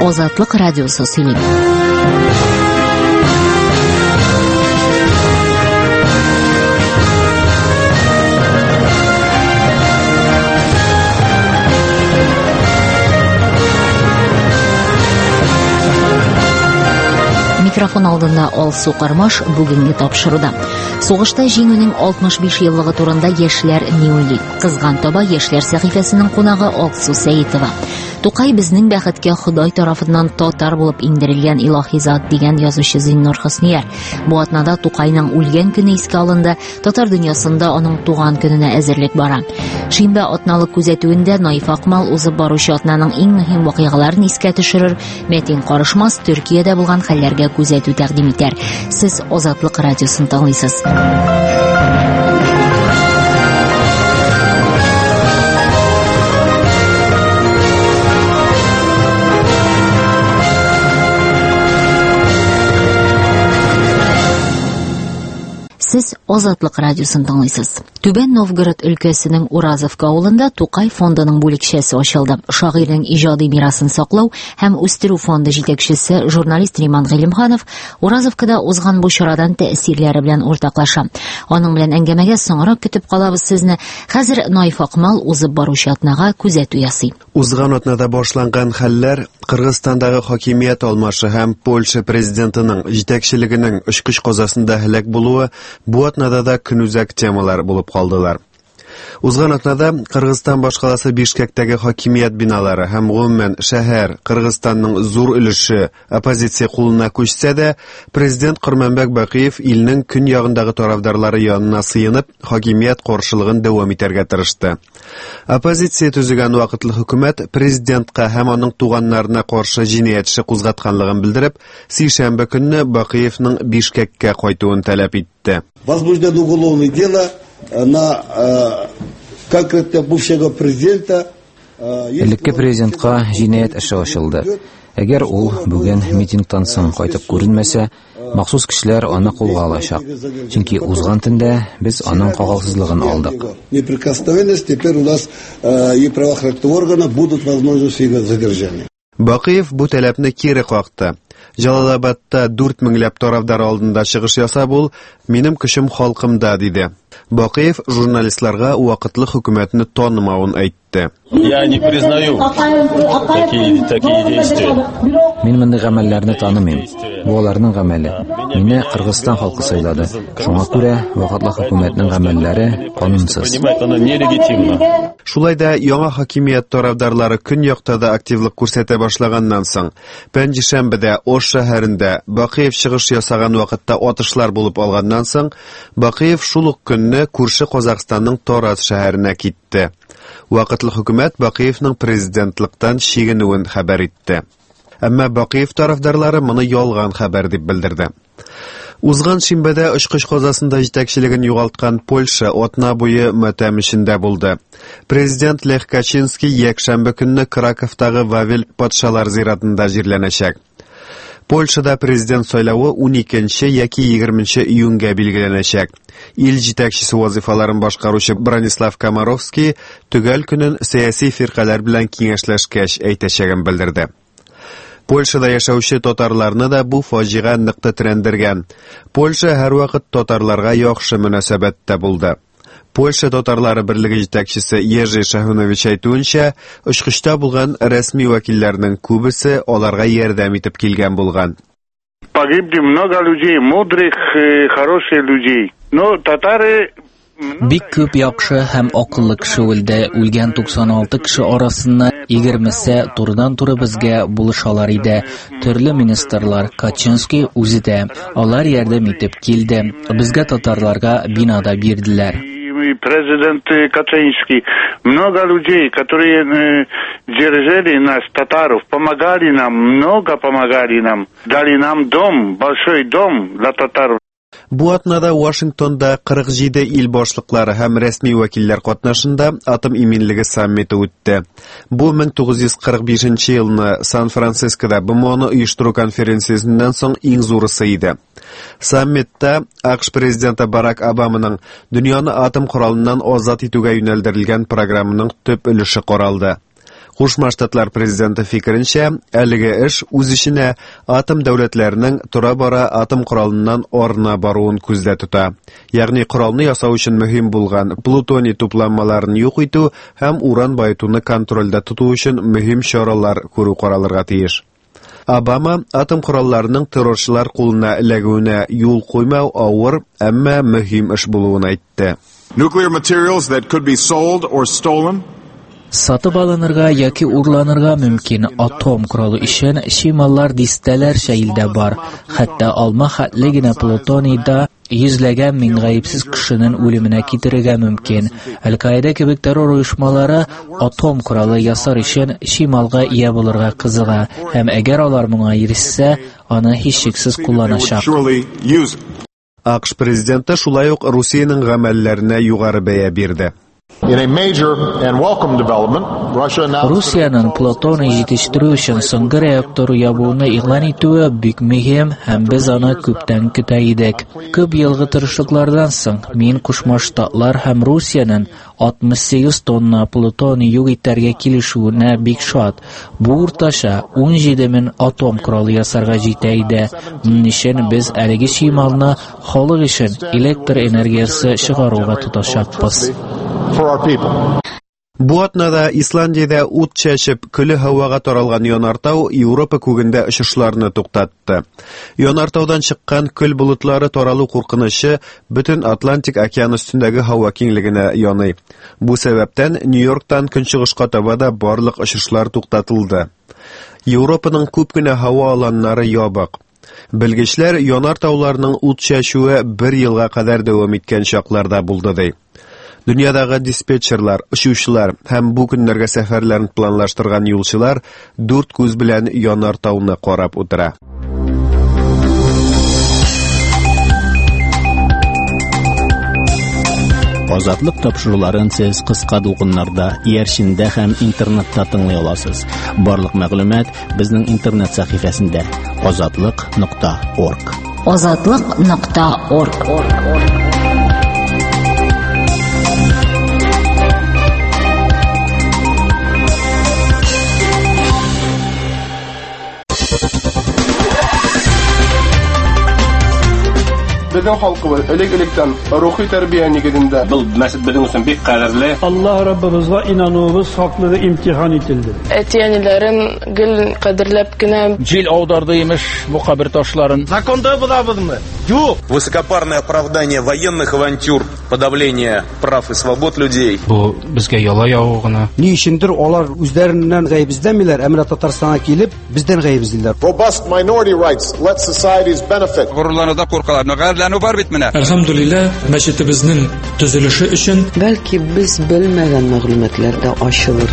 Озатлык радиосы сөйли. Микрофон алдында Алсу Кармаш бүгенге тапшыруда. Сугышта җиңүнең 65 еллыгы турында яшьләр ни уйлый? Кызган таба яшьләр сәхифәсенең кунагы Алсу Сәетова. Тукай безнең бәхеткә Ходай тарафыннан татар булып индерелгән илаһи зат дигән язучы Зиннур Хөснияр. Бу атнада Тукайның үлгән көне искә алынды, татар дөньясында аның туган көненә әзерлек бара. Шимбә атналык күзәтүендә Наиф Акмал узып баручы атнаның иң мөһим вакыйгаларын искә төшерер, Мәтин Карышмас Төркиядә булган хәлләргә күзәтү тәкъдим итәр. Сез Азатлык радиосын тыңлыйсыз. Сез Азатлык радиосын тыңлыйсыз. Түбән Новгород өлкәсенең Уразовка авылында Тукай фондының бүлекчәсе ачылды. Шагыйрьнең иҗади мирасын саклау һәм үстерү фонды җитәкчесе журналист Риман Гыйлемханов Уразовкада узган бу чарадан тәэсирләре белән уртаклаша. Аның белән әңгәмәгә соңрак көтеп калабыз сезне. Хәзер Наиф Акмал узып баручы атнага күзәтү ясый. Узган атнада башланган хәлләр Кыргызстандагы хакимият алмашы һәм Польша президентының җитәкчелегенең очкыч казасында һәлак булуы бу атнада да көнүзәк темалар булып калдылар. Узган атнада Кыргызстан башкаласы Бишкектәге хакимият биналары һәм гомумән шәһәр Кыргызстанның зур өлеше оппозиция кулына күчсә дә, президент Курманбек Бакиев илнең көньягындагы тарафдарлары янына сыенып, хакимият каршылыгын дәвам итәргә тырышты. Оппозиция төзегән вакытлы хөкүмәт президентка һәм аның туганнарына каршы җинаять эше кузгатканлыгын белдереп, сейшәмбе көнне Бакиевның Бишкеккә кайтуын таләп итте. Возбуждено уголовное дело на конкретно бывшего президента. Элекке президентка җинаять эше ачылды. Әгәр ул бүген митингтан соң кайтып күренмәсә, махсус кешеләр аны кулга алачак. Чөнки узган төндә без аның кагалсызлыгын алдык. Неприкосновенность, теперь у нас и правоохранительные органы будут возможности его задержания. Бакиев бу таләпне кире какты. Җалалабадта 4000 тарафдар алдында чыгыш ясап ул "Минем көчем халкымда" диде. Бакиев журналистларга вакытлы хөкүмәтне танымавын әйтте. Я не признаю такие действия. Мин мондый гамәлләрне танымыйм. Бу аларның гамәле. Мине Кыргызстан халкы сайлады. Шуңа күрә вакытлы хөкүмәтнең гамәлләре канунсыз. Шулай да яңа хакимият тарафдарлары көньякта да активлык күрсәтә башлаганнан соң, пәнҗешәмбедә Ош шәһәрендә Бакиев чыгыш ясаган вакытта атышлар булып алганнан соң, Бакиев шул ук көнне күрше Казакъстанның Тараз шәһәренә китте. Вакытлы хөкүмәт Бакиевның президентлыктан чигенүен хәбәр итте. Әмма Бакиев тарафдарлары моны ялган хәбәр дип белдерде. Узган шимбәдә очкыч казасында җитәкчелеген югалткан Польша атна буе матәм эчендә булды. Президент Лех Качинский якшәмбе көнне Краковтагы Вавел патшалар зиратында җирләнәчәк. Польшада президент сайлауы 12 яки 20 июньгә билгеләнәчәк. Ил җитәкчесе вазифаларын башкаручы Бронислав Комаровский төгәл көнен сәяси фиркалар белән киңәшләшкәч әйтәчәген белдерде. Польшада яшәүче татарларны да бу фаҗига нык тетрәндергән. Польша һәрвакыт татарларга яхшы мөнәсәбәттә булды. Польша татарлары берлеге җитәкчесе Ежи Шахунович әйтүенчә, очкычта булган рәсми вәкилләрнең күбесе аларга ярдәм итеп килгән булган. Погибли много людей, мудрых, хороших людей. Но татары Бик күп яхшы һәм акыллы кеше үлде. Үлгән 96 кеше арасында 20се турыдан-туры безгә булышалар иде. Төрле министрлар, Качинский үзе дә. Алар ярдәм итеп килде. Безгә татарларга бинада бирделәр. Президент Качинский, много людей, которые держали нас, татаров, помогали нам, много помогали нам, дали нам дом, большой дом для татаров. Бу атнада Вашингтонда 47 ил башлыклары һәм рәсми вәкилләр катнашында атом иминлеге саммиты үтте. Бу 1945 елны Сан-Францискода БМОны оештыру конференциясеннән соң иң зурысы иде. Саммитта АКШ президенты Барак Обаманың дөньяны атом коралыннан азат итүгә юнәлдерелгән программаның төп өлеше каралды. Кушма Штатлар президенты фикеренчә, әлеге эш үз ишенә атом дәүләтләренең тора-бара атом коралыннан арына баруын күздә тота. Ягъни коралны ясау өчен мөһим булган плутоний тупланмаларын юк итү һәм уран байытуны контрольдә тоту өчен мөһим чаралар күрү каралырга тиеш. Обама атом коралларының террорчылар кулына эләгүенә юл куймау авыр, әмма мөһим эш булуын әйтте. Nuclear materials that could be sold or stolen. Сатып алынырга яки урланырга мөмкин атом коралы өчен шималлар дистәләрчә илдә бар. Хәтта алма хәтле генә плутонийда йөзләгән мең гаепсез кешенең үлеменә китерергә мөмкин. Аль-Каида кебек террор оешмалары атом коралы ясар өчен шималга ия булырга кызыга һәм әгәр алар моңа ирешсә, аны һичшиксез кулланачак. АКШ президенты шулай ук Русиянең гамәлләренә югары бәя бирде. Русиянең плутоний җитештерү өчен соңгы реактор ябуны игълан итүе бик мөһим һәм без аны күптән көтә идек. Күп елгы тырышлыклардан соң мин Кушма Штатлар һәм Русиянең 68 тонна плутоний юк итәргә килешүенә бик шат. Бу уртача 17 мең атом коралы ясарга җитә иде. Моның өчен без әлеге шималны халык өчен электр энергиясе чыгаруга тотачакбыз. Бу атнада Исландиядә ут чәчеп, көле һавага таралган янартау Европа күгендә очышларны туктатты. Янартаудан чыккан көл болытлары таралу куркынычы бөтен Атлантик океан өстендәге һава киңлегенә яный. Бу сәбәптән Нью-Йорктан көнчыгышка таба да барлык очышлар туктатылды. Европаның күп кенә һава аланнары ябык. Белгечләр янартауларның ут чәчүе 1 елга кадәр дәвам иткән чакларда булды ди. Дөньядагы диспетчерлар, очучылар һәм бу көннәргә сәфәрләрен планлаштырган юлчылар 4 күз белән янартауны карап утыра. Азатлык тапшыруларын сез кыска дулкыннарда, иярчиндә һәм интернетта тыңлый аласыз. Барлык мәгълүмат безнең интернет сәхифәсендә azatlyk.org. azatlyk.org. Безнең халкыбыз элек-электән рухи тәрбия нигезендә. Бұл мәсҗид безнең өчен бик кадерле. Аллаһ Раббыбызга инануыбыз хаклыгы имтихан ителде. Әтиәниләрен гел кадерләп кенә җил аударды имеш бу кабер ташларын. Законда булабызмы? Юк. Высокопарное оправдание военных авантюр, подавление прав и свобод людей. Бу безгә яла яву гына. Ни өчендер алар үзләреннән гаеп эзләмиләр, әмма Татарстанга килеп бездән гаеп эзлиләр. Robust minority rights let societies benefit. Горурлануда куркалар, нәгәрләнү бар бит менә. Әлхәмдүлилләh, мәчетебезнең төзелеше өчен бәлки без белмәгән мәгълүматлар да ачылыр.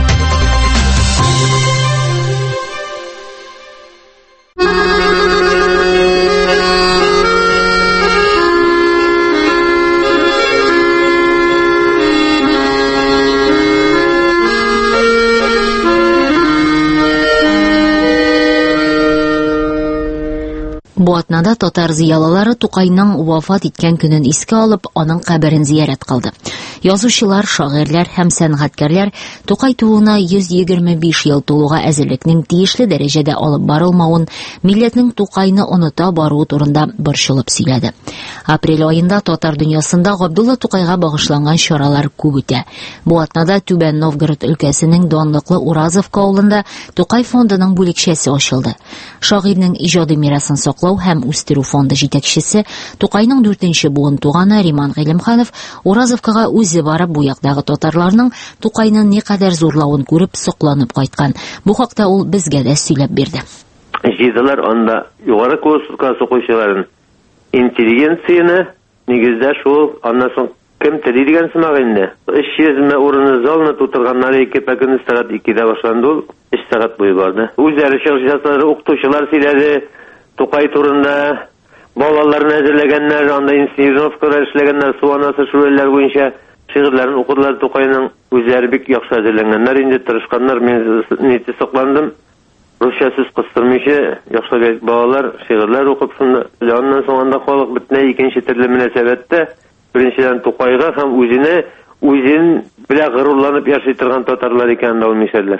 Бу атнада татар зыялылары Тукайның вафат иткән көнен искә алып, аның каберен зиярат кылды. Язучылар, шагыйрьләр һәм сәнгатькәрләр Тукай тууына 125 ел тулуга әзерлекнең тиешле дәрәҗәдә алып барылмавын, милләтнең Тукайны оныта баруы турында борчылып сөйләде. Апрель аенда татар дөньясында Габдулла Тукайга багышланган чаралар күп үтә. Бу атнада Түбән Новгород өлкәсенең данлыклы Уразовка авылында Тукай фондының бүлекчәсе ачылды. Шагыйрьнең иҗади мирасын саклау һәм үстерү фонды җитәкчесе Тукайның 4нче буын туганы Риман Гыйлемханов Уразовкага үзе барып бу яктагы татарларның Тукайны никадәр зурлавын күреп сокланып кайткан. Бу хакта ул безгә дә сөйләп бирде. Җидалар анда югары курска сукучыларын интеллигенцияны нигездә шул аннан соң кем тели дигән сымак инде. 300 урынны залны тутырганнар 2 пәкүн сәгать 2дә башланды ул 3 сәгать буе барды. Үзләре чыгышлары укытучылар сөйләде. Тукай турында балаларны әзерләгәннәр, анда институтларда эшләгәннәр, суанасы шүрәләр буенча шигырьләрен укыдылар. Тукайның үзләре бик яхшы әзерләнгәннәр, инде тырышканнар. Мин нитә сокландым. Русча сүз кыстырмыйча яхшы балалар шигырьләр укып шунда. Аннан соң анда халык бөтенләй икенче төрле мөнәсәбәттә беренчедән Тукайга һәм үзен белән горурланып яши торган татарлар икәнен дә ул мишәрләр.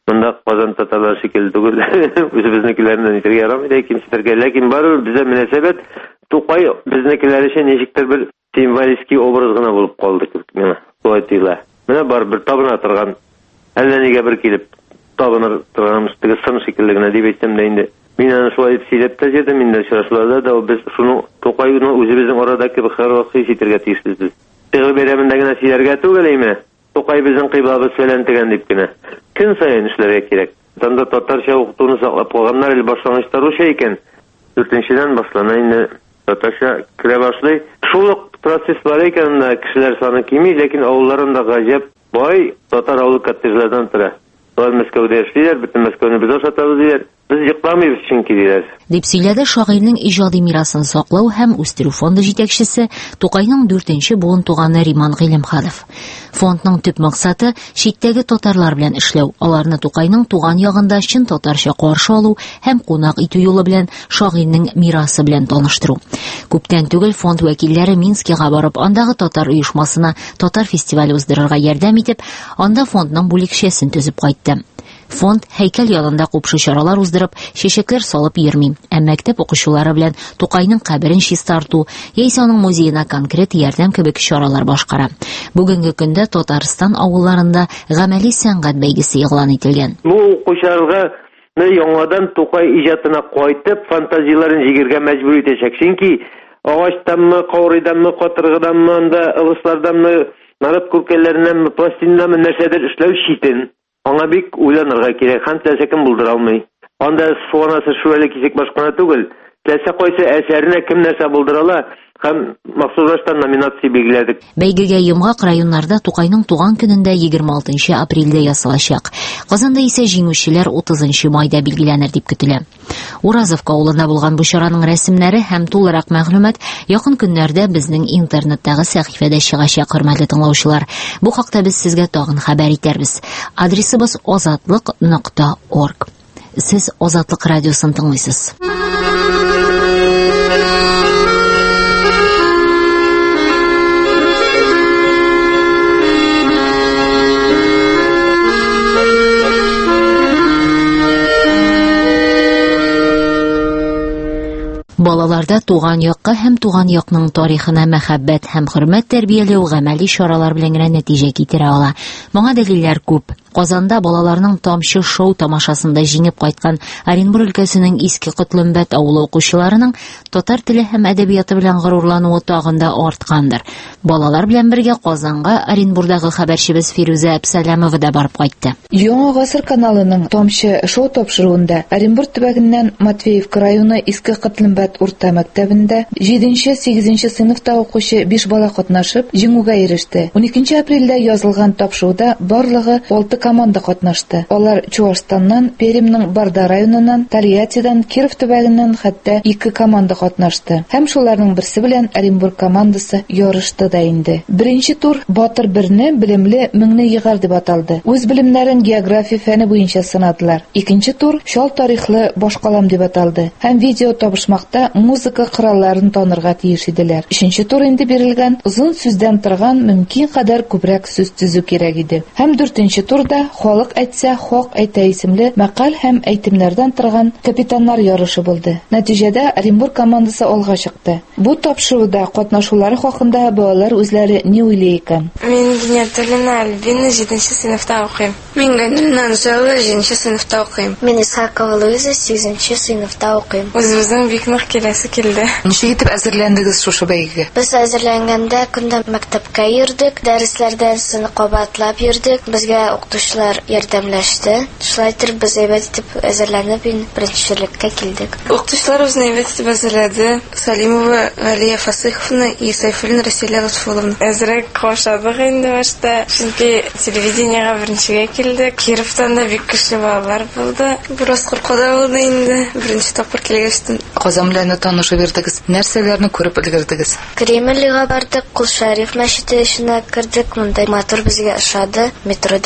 Монда Казан татарлары шикелле түгел. Үзебезнекеләрнән итәргә ярамый, икенчеләргә. Ләкин барыбер бездә мөнәсәбәт Тукай безнекеләр өчен ничектер бер символик образ гына булып калды күк миңа. Шулай тыйла. Менә барыбер табына торган, әллә нигә бер килеп табына торганымыз теге сын шикелле генә дип әйтсәм дә инде. Мин аны шулай сөйләп тә җирдем инде очрашуларда да без шуны Тукайны үзебезнең арадагы бер хәрвакый ситергә тиешбез. Тегы бәйрәмендә генә сөйләргә түгел име? Тукай безнең кыйблабыз фәлән дигән дип кенә. Көн саен эшләргә кирәк. Танда татарча укытуны саклап калганнар ил башлангычта русча икән. 4-нчедән башлана инде татарча керә башлый. Шул процесс бар икән да кешеләр саны кими, ләкин авылларында гаҗәп бай татар авыл коттеджлардан тора. Алар Мәскәүдә эшлиләр, бөтен Мәскәүне без ашатабыз диләр. Без йокламыйбыз чөнки диләр. Дип сөйләде шагыйрьнең иҗади мирасын саклау һәм үстерү фонды җитәкчесе Тукайның 4-нче буын туганы Риман Гыйлемханов. Фондның төп максаты читтәге татарлар белән эшләү, аларны Тукайның туган ягында чын татарча каршы алу һәм кунак итү юлы белән шагыйрьнең мирасы белән таныштыру. Күптән түгел фонд вәкилләре Минскига барып, андагы татар оешмасына татар фестивале уздырырга ярдәм итеп, анда фондның бүлекчәсен төзеп кайтты. Фонд һәйкәл янында купшы чаралар уздырып, чәчәкләр салып йөрми, ә мәктәп укучылары белән Тукайның каберен чистарту, яисә аның музеена конкрет ярдәм кебек чаралар башкара. Бүгенге көндә Татарстан авылларында гамәли сәнгать бәйгесе игълан ителгән. Бу укучыларга яңадан Тукай иҗатына кайтып, фантазияларын җигергә мәҗбүр итәчәк. Чөнки агачтанмы, каурыйданмы, катыргыданмы, анда ылысларданмы, нарат күркәләреннән, пластиннанмы нәрсәдер эшләү читен. Аңа бик уйланырга кирәк, һәм теләсә кем булдыра алмый. Анда суанасы шүле кисек башкана түгел. Теләсә кайсы әсәренә кем нәрсә булдырала, һәм махсуслаштан номинация билгеләдек. Бәйгегә йомгак районнарда Тукайның туган көнендә 26 апрельдә ясалачак. Казанда исә җиңүчеләр 30 майда билгеләнер дип көтелә. Уразовка авылында булган бу чараның рәсемнәре һәм тулырак мәгълүмат якын көннәрдә безнең интернеттагы сәхифәдә чыгачак, хөрмәтле тыңлаучылар. Бу хакта без сезгә тагын хәбәр итәрбез. Адресыбыз ozatliq.org. Сез Азатлык радиосын тыңлыйсыз. Балаларда туган якка һәм туган якның тарихына мәхәббәт һәм хөрмәт тәрбияләү гамәли чаралар белән генә нәтиҗә китерә ала. Моңа дәлилләр күп. Казанда балаларның тамчы шоу тамашасында җиңеп кайткан Оренбур өлкәсенең Иске Котлымбәт авылы укучыларының татар теле һәм әдәбияты белән горурлануы тагын да арткандыр. Балалар белән бергә Казанга Оренбурдагы хәбәрчебез Фирүзә Әбсәләмова да барып кайтты. Яңа гасыр каналының тамчы шоу тапшыруында Оренбур төбәгеннән Матвеевка районы Иске Котлымбәт урта мәктәбендә 7-8 сыйныфта укучы 5 бала катнашып, җиңүгә иреште. 12 апрельдә язылган тапшыруда барлыгы 6 команда катнашты. Алар Чуашстаннан, Перемнең Барда районыннан, Тольяттидан, Киров төбәгеннән хәтта 2 команда катнашты. Һәм шуларның берсе белән Оренбург командасы ярышты да инде. Беренче тур Батыр 1-не белемле меңне егар дип аталды. Үз белемнәрен география фәне буенча сынадылар. Икенче тур шал тарихлы башкалам дип аталды. Һәм видео табышмакта музыка коралларын танырга тиеш иделәр. Өченче тур инде бирелгән, озын сүздән торган, мөмкин кадәр күбрәк сүз төзү кирәк иде. Һәм 4-нче турда халык әйтсә, хак әйтә исемле мәкаль һәм әйтемнәрдән торган капитаннар ярышы булды. Нәтиҗәдә Оренбург командасы алга чыкты. Бу тапшыруда катнашулары хакында балалар үзләре ни уйлый икән? Мин Генеталина Альбина 7-нче сыйныфта укыйм. Мин Геннан Зәүлә 7-нче сыйныфта укыйм. Мин Исхакова Луиза 8-нче сыйныфта укыйм. Үзебезнең бик нык киләсе килде. Ничек итеп әзерләндегез шушы бәйгегә? Без әзерләнгәндә көндә мәктәпкә йөрдек, дәресләрдән сыны кабатлап йөрдек. Безгә укытучылар ярдәмләште. Шулай итеп без әйбәт итеп әзерләнеп беренчелеккә килдек. Укытучылар үзне әйбәт итеп әзерләде. Салимова Галия Фасыховна и Сайфуллин Расилия Лутфуловна. Әзрәк кашадык инде башта. Чөнки телевидениегә беренчегә килдек. Кировтан да бик көчле балалар булды. Бераз куркуда булды инде. Беренче тапкыр килгәчтен. Казан белән танышып йөрдегез. Нәрсәләрне күреп өлгердегез? Кремльгә бардык, Кул Шәриф мәчете эченә кердек. Монда матур безгә ошады. Метрода йөрдек.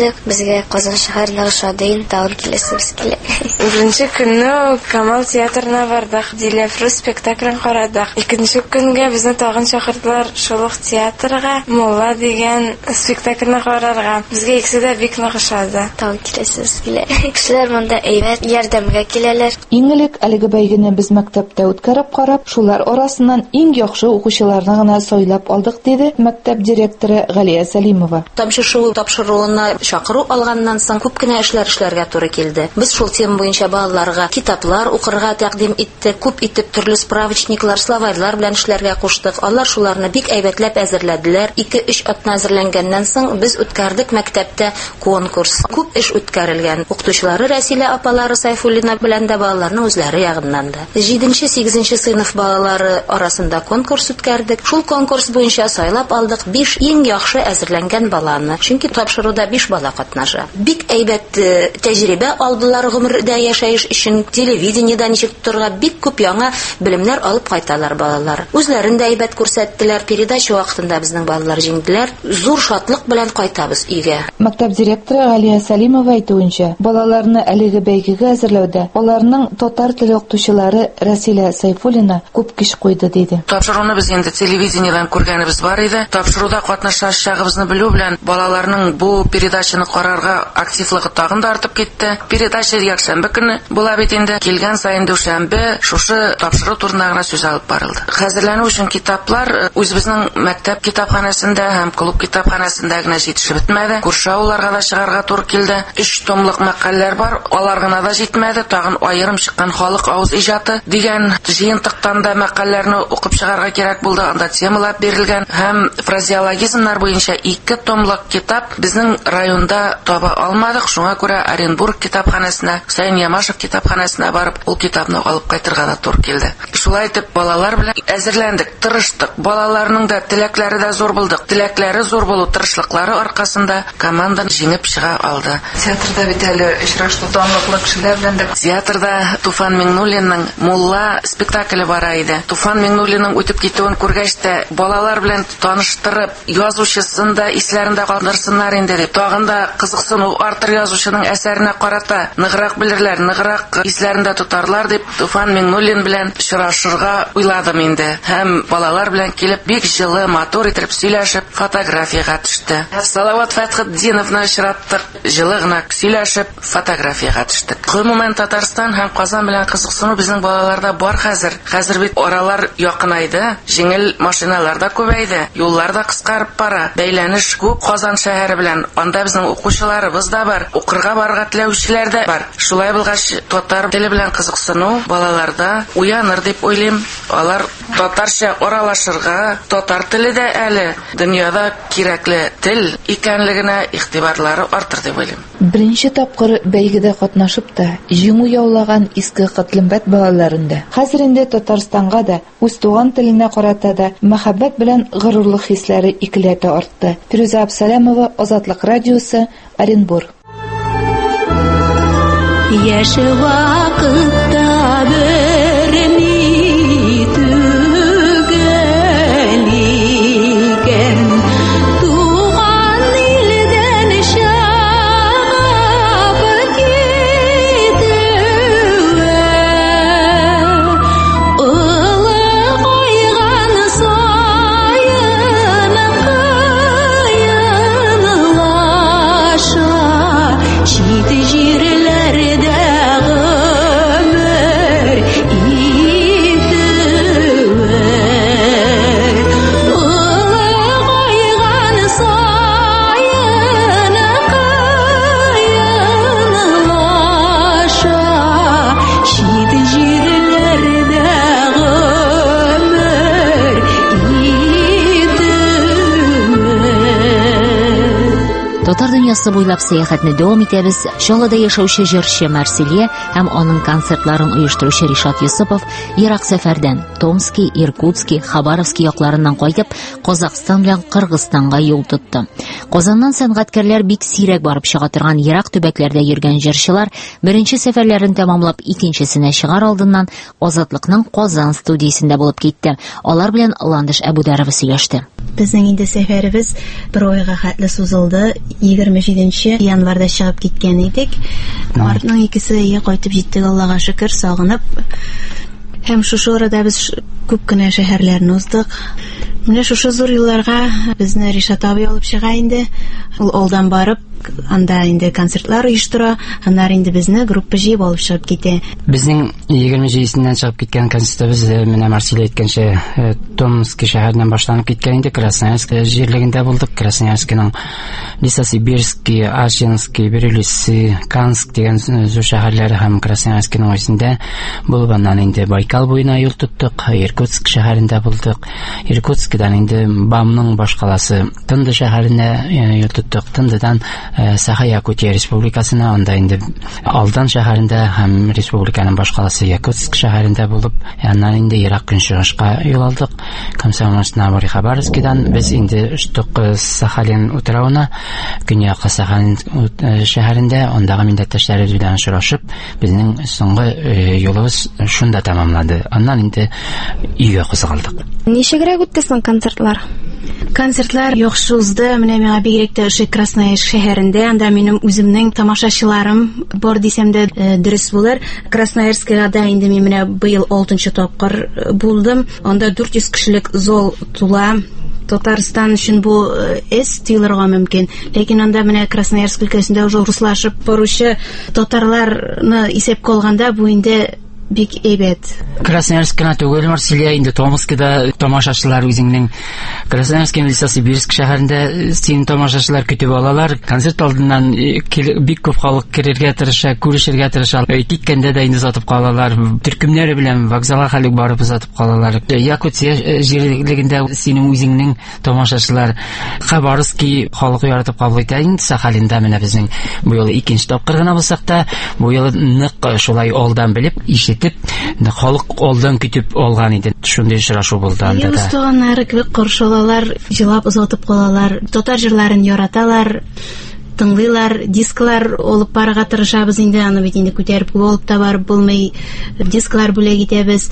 йөрдек. Безгә Казан шәһәренә ошады, тагын киләсебез килә. Беренче көнне Камал театрына бардык, Диләфрүз спектаклен карадык. Икенче көнгә безне тагын чакырдылар Шулык театрга, Мулла дигән спектакльне карарга. Безгә икесе дә бик нык ошады. Тагын киләсебез килә. Кешеләр монда әйбәт ярдәмгә киләләр. Иң элек әлеге бәйгене без мәктәптә үткәреп карап, шулар арасыннан иң яхшы укучыларны гына сайлап алдык, диде мәктәп директоры Галия Сәлимова. Тамчы шул тапшыруына чакыру алганнан соң күп кенә эшләргә туры килде. Без шул тема буенча балаларга китаплар укырга тәкъдим иттек, күп итеп төрле справочниклар, словарьлар белән эшләргә куштык. Алар шуларны бик әйбәтләп әзерләделәр. 2-3 атна әзерләнгәннән соң без үткәрдек мәктәптә конкурс. Күп эш үткәрелгән. Укытучылары Рәсилә апалары Сайфуллина белән дә балаларның үзләре ягыннан да. 7-8 сыйныф балалары арасында конкурс үткәрдек. Шул конкурс буенча сайлап алдык 5 иң яхшы әзерләнгән баланы. Чөнки тапшыруда 5 бала катнаша. Бик әйбәт тәҗрибә алдылар гомердә яшәеш өчен. Телевидениедә ничек торга бик күп яңа белемнәр алып кайталар балалар. Үзләрен дә әйбәт күрсәттеләр. Передача вакытында безнең балалар җиңделәр. Зур шатлык белән кайтабыз өйгә. Мәктәп директоры Галия Сәлимова әйтүенчә, балаларны әлеге бәйгегә әзерләүдә аларның татар теле укытучылары Рәсилә Сайфуллина күп көч куйды, диде. Тапшыруны без инде телевидениедән күргәнебез бар иде. Тапшыруда катнашачагыбызны белү белән балаларның бу передачаны карарга активлыгы тагын да артып китте. Передача якшәмбе көне була бит инде. Килгән саен дүшәмбе шушы тапшыру турында гына сүз алып барылды. Хәзерләнү өчен китаплар үзебезнең мәктәп китапханәсендә һәм клуб китапханәсендә генә җитешеп бетмәде. Күрше авылларга да чыгарга туры килде. 3 томлык мәкаләләр бар, алар гына да җитмәде. Тагын аерым чыккан халык авыз иҗаты дигән җыентыктан да мәкаләләрне укып чыгарга кирәк булды. Анда темалар бирелгән һәм фразеологизмнар буенча 2 томлык китап безнең районда таба алмадык. Шуңа күрә Оренбург китапханәсенә, Хусейн Ямашев китапханәсенә барып, ул китапны алып кайтырга да туры килде. Шулай итеп балалар белән әзерләндек, тырыштык. Балаларның да теләкләре дә зур булды. Теләкләре зур булу, тырышлыклары аркасында команда җиңеп чыга алды. Театрда бит әле очрашу танылыклы кешеләр белән дә. Театрда Туфан Миңнуллинның Мулла спектакле бара иде. Туфан Миңнуллинның үтеп китүен күргәч тә балалар белән таныштырып, язучысын да исләрендә калдырсыннар инде дип, тагын да кызыксыну артыр язучының әсәренә карата, ныграк белерләр, ныграк исләрендә тотарлар дип, Туфан Миңнуллин белән очрашырга уйладым инде. Һәм балалар белән килеп бик җылы, матур итеп сөйләшеп, фотографиягә төште. Салават Фәтхетдиновны очраттык, җылы гына сөйләшеп, фотографиягә төштек. Гомумән Татарстан һәм Казан белән кызыксыну безнең балаларда бар хәзер. Хәзер бит аралар якынайды, җиңел машиналар да күбәйде, юллар да кыскарып бара. Бәйләнеш күп Казан шәһәре белән. Анда безнең укучыларыбыз да бар, укырга барырга теләүчеләр дә бар. Шулай булгач, татар теле белән кызыксыну балаларда уяныр дип уйлыйм. Алар татарча аралашырга, татар теле дә әле дөньяда кирәкле тел икәнлегенә игътибарлары артыр дип уйлыйм. Беренче тапкыр бәйгедә катнашып та җиңү яулаган иске Кытлымбәт балаларында хәзер инде Татарстанга да, үз туган теленә карата да мәхәббәт белән горурлык хисләре икеләтә артты. Фируза Абсалямова, Азатлык радиосы, Оренбург. Яшь вакытта берни түгел икән, туган илдән чыгып китүе, улы кайган саен кыенлаша, чит җирләрдә Татар дөньясы буйлап сәяхәтне дәвам итәбез. Чаллыда яшәүче җырчы Марсилия һәм аның концертларын оештыручы Ришат Юсупов ерак сәфәрдән Томский, Иркутский, Хабаровский якларыннан кайтып, Казакстан белән Кыргызстанга юл тотты. Казаннан сәнгатькәрләр бик сирәк барып чыга торган ерак төбәкләрдә йөргән җырчылар беренче сәфәрләрен тәмамлап икенчесенә чыгар алдыннан Азатлыкның Казан студиясендә булып китте. Алар белән Ландыш Әбүдәрова сөйләште. Безнең инде сәфәребез бер айга хәтле сузылды. 20 27 январда чыгып киткән идек. Мартның 2-се кайтып җиттек, Аллага шөкер, сагынып. Һәм шушы арада без күп кенә шәһәрләрне уздык. Менә шушы зур юлларга безне Ришат абый алып чыга инде. Ул алдан барып, анда инде концертлар оештыра, аннары инде безне группа җыеп алып чыгып китә. Безнең 27-сеннән чыгып киткән концертыбыз менә Марсель әйткәнчә Томск шәһәреннән башланып киткән инде. Красноярск җирлегендә булдык. Красноярскның Лесосибирский, Ачинский, Бирюльский, Канск дигән зур шәһәрләре һәм Красноярскның үзендә булып, аннан инде Байкал буена юл тоттык. Иркутск шәһәрендә булдык. Иркутскдан инде Бамның башкаласы Тынды шәһәренә юл тоттык. Тындыдан Саха-Якутия республикасына, анда инде Алдан шәһәрендә һәм республиканың башкаласы Якутск шәһәрендә булып, аннан инде Ирак көнчыгышка юл алдык. Комсомольск-на-Амуре Хабаровскидан без инде штук Сахалин утравына, Көньяк Сахалин шәһәрендә, андагы милләттәшләребез белән очрашып, безнең соңгы юлыбыз шунда тамамлады. Аннан инде өйгә кузгалдык. Ничегрәк үтте соң концертлар? Концертлар яхшы узды. Менә миңа бигрәк тә ошый Красноярск шәһәрендә, анда минем үземнең тамашачыларым бар дисәм дә дөрес булыр. Красноярскта инде мин менә быел 6-нчы тапкыр булдым. Анда 400 кешелек зал тула. Татарстан өчен бу тыйлырга мөмкин. Ләкин анда менә Красноярск өлкәсендә уже руслашып баручы татарларны исәпкә алганда бу инде бик әйбәт. Красноярскна түгел, Марселия инде Томскида тамашачылар үзеңнең Красноярск Лесосибирск шәһәрендә син тамашачылар көтеп алалар. Концерт алдыннан бик күп халык керергә тырыша, күрешергә тырыша. Киткәндә дә инде сатып калалар. Төркемнәре белән вокзалга хәлик барып сатып калалар. Якутия җирлегендә синең үзеңнең тамашачылар Хабаровский халык яратып кабул итә. Инде Сахалинда менә безнең бу юлы 2нче тапкыр гына булсак та, бу юлы нык шулай алдан белеп халык алдан көтеп алган иде. Шундый очрашу булды анда да. Туганнары кебек каршылалар, җылап озатып калалар, татар җырларын яраталар, тыңлыйлар, дисклар алып барырга тырышабыз инде, аны бит инде күтәреп алып та барып булмый, дисклар бүләк итәбез.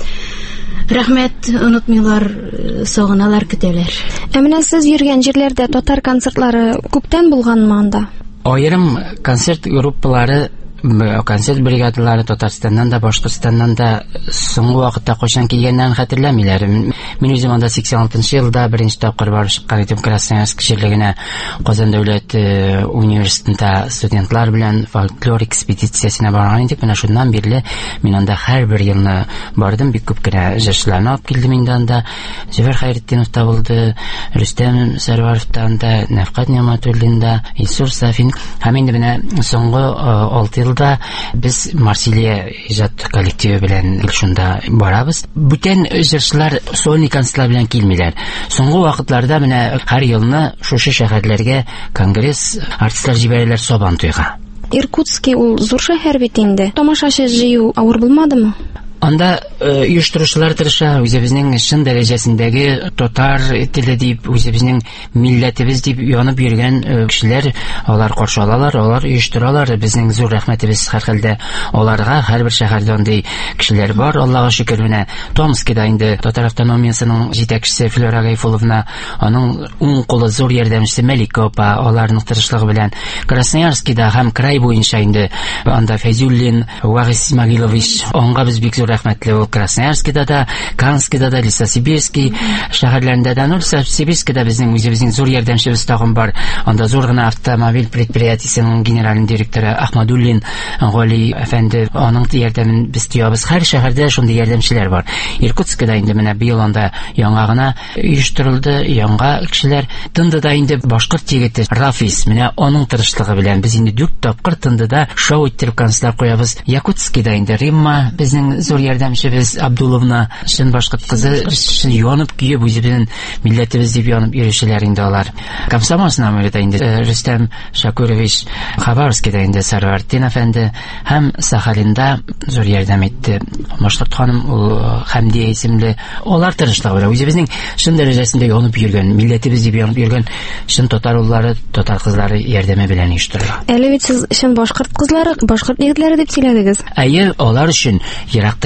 Рәхмәт, онытмыйлар, сагыналар, көтәләр. Менә сез йөргән җирләрдә татар концертлары күптән булганмы анда? Аерым концерт группалары, концерт бригадалары Татарстаннан да, Башкортстаннан да соңгы вакытта кайчан килгәннәрен хәтерләмиләр. Мин үзем анда 86 елда беренче тапкыр барып чыккан идем Красноярск җирлегенә. Казан дәүләт университетында студентлар белән фольклор экспедициясенә барган идек. Менә шуннан бирле мин анда һәрбер елны бардым. Бик күп кенә җырчыларны алып килдем инде анда. Зөфәр Хәйретдинов та булды, Рөстәм Сәрваров та анда, Нәфкать Нигъмәтуллин да, Исур Сафин. Һәм инде менә соңгы 6 елда без Марселия иҗат коллективы белән шунда барабыз. Бүтән җырчылар сольный концертлар белән килмиләр. Соңгы вакытларда менә һәр елны шушы шәһәрләргә конгресс артистлар җибәрәләр Сабан туйга. Иркутский ул зур шәһәр бит инде. Тамашачы җыю авыр булмадымы? Анда оештыручылар тырыша, үзебезнең чын дәрәҗәсендәге татар теле дип, үзебезнең милләтебез дип янып йөргән кешеләр, алар каршы алалар, алар оештыралар. Безнең зур рәхмәтебез һәрхәлдә аларга. Һәрбер шәһәрдә андый кешеләр бар, Аллага шөкер. Менә Томскида инде татар автономиясының җитәкчесе Флора Гайфуловна, аның уң кулы зур ярдәмчесе Мәликә апа, аларның тырышлыгы белән Красноярскида һәм край буенча инде анда Фәйзуллин, Вагис Исмәгыйлович, аңга без бик рәхмәтле. Ул Красноярскида да, Канскида да, Лесосибирский шәһәрләрендә дә, Лесосибирскида безнең үзебезнең зур ярдәмчебез тагын бар. Анда зур гына автомобиль предприятиесенең генераль директоры Ахмадуллин Гали әфәнде, аның ярдәмен без тыябыз. Һәр шәһәрдә шундый ярдәмчеләр бар. Иркутскида инде менә быел анда яңа гына оештырылды, яңа кешеләр. Тындыда инде башкорт егете Рафис, менә аның тырышлыгы белән без инде 4 тапкыр Тындыда шоу иттереп концертлар куябыз. Якутскида инде Римма, безнең зур ярдәмчебез Абдуловна, шын башкорт кызы, янып күйеп үзебезнең милләтебез дип янып йөрүчеләр инде алар. Комсомольск-на-Амуреда инде Рөстәм Шакурович, Хабаровскида инде Сәрвәрдин әфәнде һәм Сахалинда зур ярдәм итте. Башкорт ханым Хәмдия исемле, алар тырышлыгы белән үзебезнең шын дәрәҗәсендә янып йөргән, милләтебез дип янып йөргән шын татар уллары, татар кызлары ярдәме белән оештырыла. Әле бит сез шын башкорт кызлары, башкорт егетләре дип сөйләдегез. Әйе, алар өчен еракта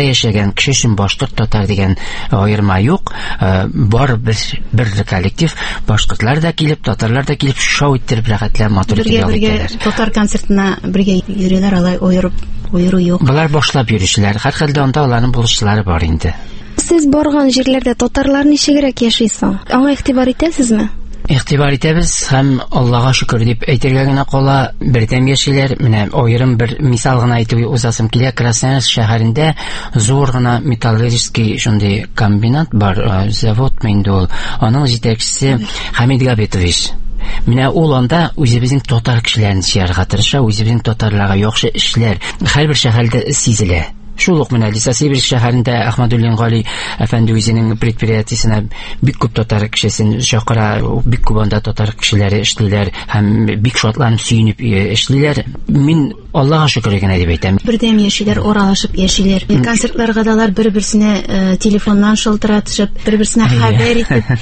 башкортта яшәгән кеше өчен башкорт, татар дигән аерма юк. Бар бер коллектив, башкортлар да килеп, татарлар да килеп шоу иттереп рәхәтләп матур итеп яталар. Татар концертына бергә йөриләр, алай ойыру юк. Булар башлап йөрүчеләр, һәрхәлдә анда аларның булышлары бар инде. Сез барган җирләрдә татарлар ничегрәк яши соң? Аңа игътибар итәсезме? Игътибар итәбез һәм Аллага шөкер дип әйтергә генә кала. Бердәм яшиләр. Менә аерым бер мисал гына әйтү узасым килә. Красноярск шәһәрендә зур гына металлургический шундый комбинат бар, завод инде ул. Аның җитәкчесе Хамид Габитович. Менә ул анда үзебезнең татар кешеләрен җыярга тырыша, үзебезнең татарларга яхшы эшләр һәрбер шәһәрдә сизелә. Шул ук менә Лисасибирск шәһәрендә Әхмәдуллин Гали әфәнде үзенең предприятиесенә бик күп татар кешесен чакыра, бик күп анда татар кешеләре эшлиләр һәм бик шатланып, сөенеп эшлиләр. Мин Аллага шөкер генә дип әйтәм. Бердәм яшиләр, аралашып яшиләр. Концертларга далар бер-берсенә телефоннан шылтыратышып, бер-берсенә хәбәр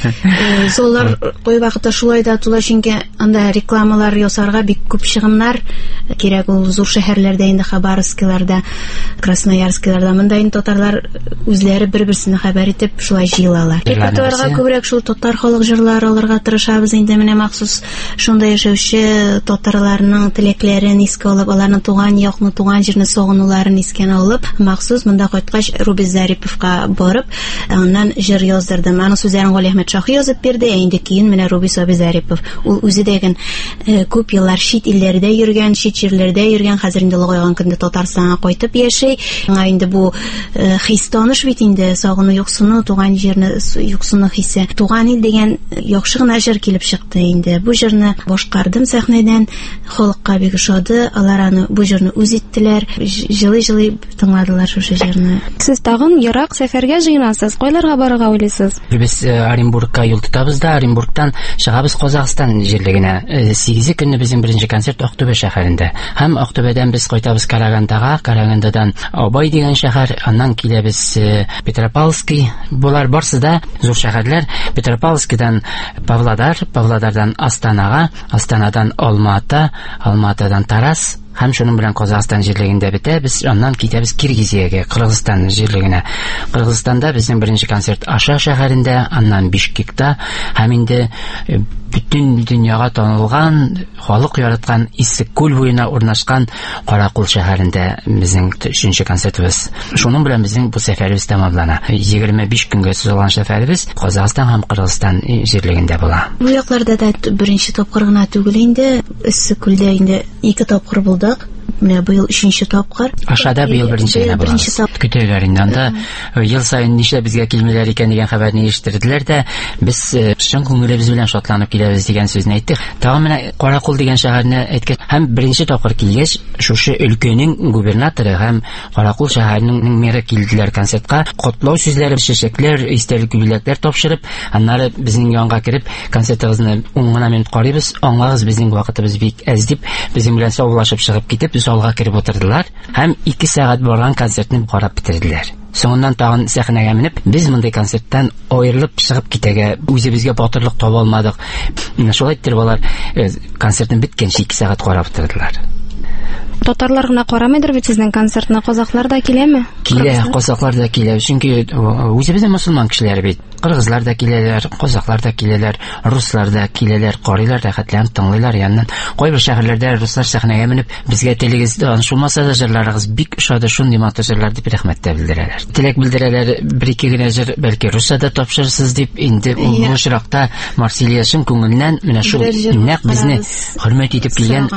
итеп, золлар кой вакытта шулай да тула, чөнки анда рекламалар ясарга бик күп чыгымнар кирәк. Ул зур шәһәрләрдә инде, Хабаровскиларда, Красноярскиларда мондай татарлар үзләре бер-берсенә хәбәр итеп шулай җыелалар. Репертуарга күбрәк шул татар халык җырлары алырга тырышабыз инде. Менә махсус шунда яшәүче татарларның теләкләрен искә алып, аларның туган якны, туган җирне сагынуларын искә алып, махсус монда кайткач Рубис Зариповка барып, аннан җыр яздырдым. Аның сүзләрен Гали Әхмәт Шаһи язып бирде, инде кийин менә Рубис Зарипов. Ул үзе дәгән күп еллар чит илләрдә йөргән, чит җирләрдә йөргән, хәзер инде лыгайган көндә Татарстанга кайтып яши. Аңа инде бу хис таныш бит инде, сагыну юксыну, туган җирне юксыну хисе. Туган ил дигән яхшы гына җыр килеп чыкты инде. Бу җырны башкардым сәхнәдән, халыкка бик ошады. Алар аны бу җырны үз иттеләр, җылый-җылый тыңладылар шушы җырны. Сез тагын ерак сәфәргә җыенасыз. Кайларга барырга уйлыйсыз? Без Оренбургка юл тотабыз да, Оренбургтан чыгабыз Казакстан җирлегенә. 8 көнне безнең беренче концерт Актүбә шәһәрендә. Һәм Актүбәдән без кайтабыз Карагандага, Карагандадан Абай дигән шәһәр, аннан киләбез Петропавловский. Булар барсы да зур шәһәрләр. Петропавловскидан Павлодар, Павлодардан Астанага, Астанадан Алмата, Алматадан Тарас. Һәм шуның белән Казакстан җирлегендә бетә. Без аннан китәбез Киргизиягә, Кыргызстан җирлегенә. Кыргызстанда безнең беренче концерт Аша шәһәрендә, аннан Бишкекта, һәм инде бүтән дөньяга танылган, халык яраткан Иссек-Күл буена урнашкан Каракул шәһәрендә безнең 3нче концертыбыз. Шуның белән безнең бу сәфәребез тәмамлана. 25 көнгә сузылган сәфәребез Казакстан һәм Кыргызстан җирлегендә була. Бу якларда да беренче тапкыр гына түгел инде, Иссек-Күлдә инде 2 тапкыр булды. Менә быел 3нче тапкыр. Ашада быел беренче генә була. Көтәләр инде анда ел сайын нишләп безгә килмиләр икән дигән хәбәрне ишеттерделәр дә, без чын күңелебез белән шатланып киләбез дигән сүзне әйттек. Тагын менә Каракул дигән шәһәрне әйткән. Һәм беренче тапкыр килгәч, шушы өлкәнең губернаторы һәм Каракул шәһәренең мэры килделәр концертка. Котлау сүзләре, чәчәкләр, истәлек бүләкләр тапшырып, аннары безнең янга кирип, концертыбызны 10 гына минут карыйбыз. Аңлагыз, безнең вакытыбыз бик әз дип, безнең белән саулашып чыгып китеп, залга кирип утырдылар һәм 2 сәгать барган концертны карап бетерделәр. Соңыннан тагын сәхнәгә менеп, без мондай концерттан аерылып чыгып китәргә үзебезгә батырлык таба алмадык. Шулай итеп алар концертны биткәнче 2 сәгать карап утырдылар. Татарлар гына карамыйдыр бит сезнең концертны, казаклар да киләме? Килә, казаклар да килә. Чөнки үзебезнең мусульман кешеләр бит. Кыргызлар да киләләр, казаклар да киләләр, руслар да киләләр, карыйлар, рәхәтләнеп тыңлыйлар яннан. Кайбер шәһәрләрдә руслар сәхнәгә менеп, безгә телегез аңшылмаса да җырларыгыз бик ошады, шундый матур җырлар дип рәхмәт тә белдерәләр. Теләк белдерәләр, 1-2 генә җыр бәлки русчада тапшырырсыз дип, инде бу очракта Марсельяшын күңеленнән менә шул нәкъ безне хөрмәт итеп килгән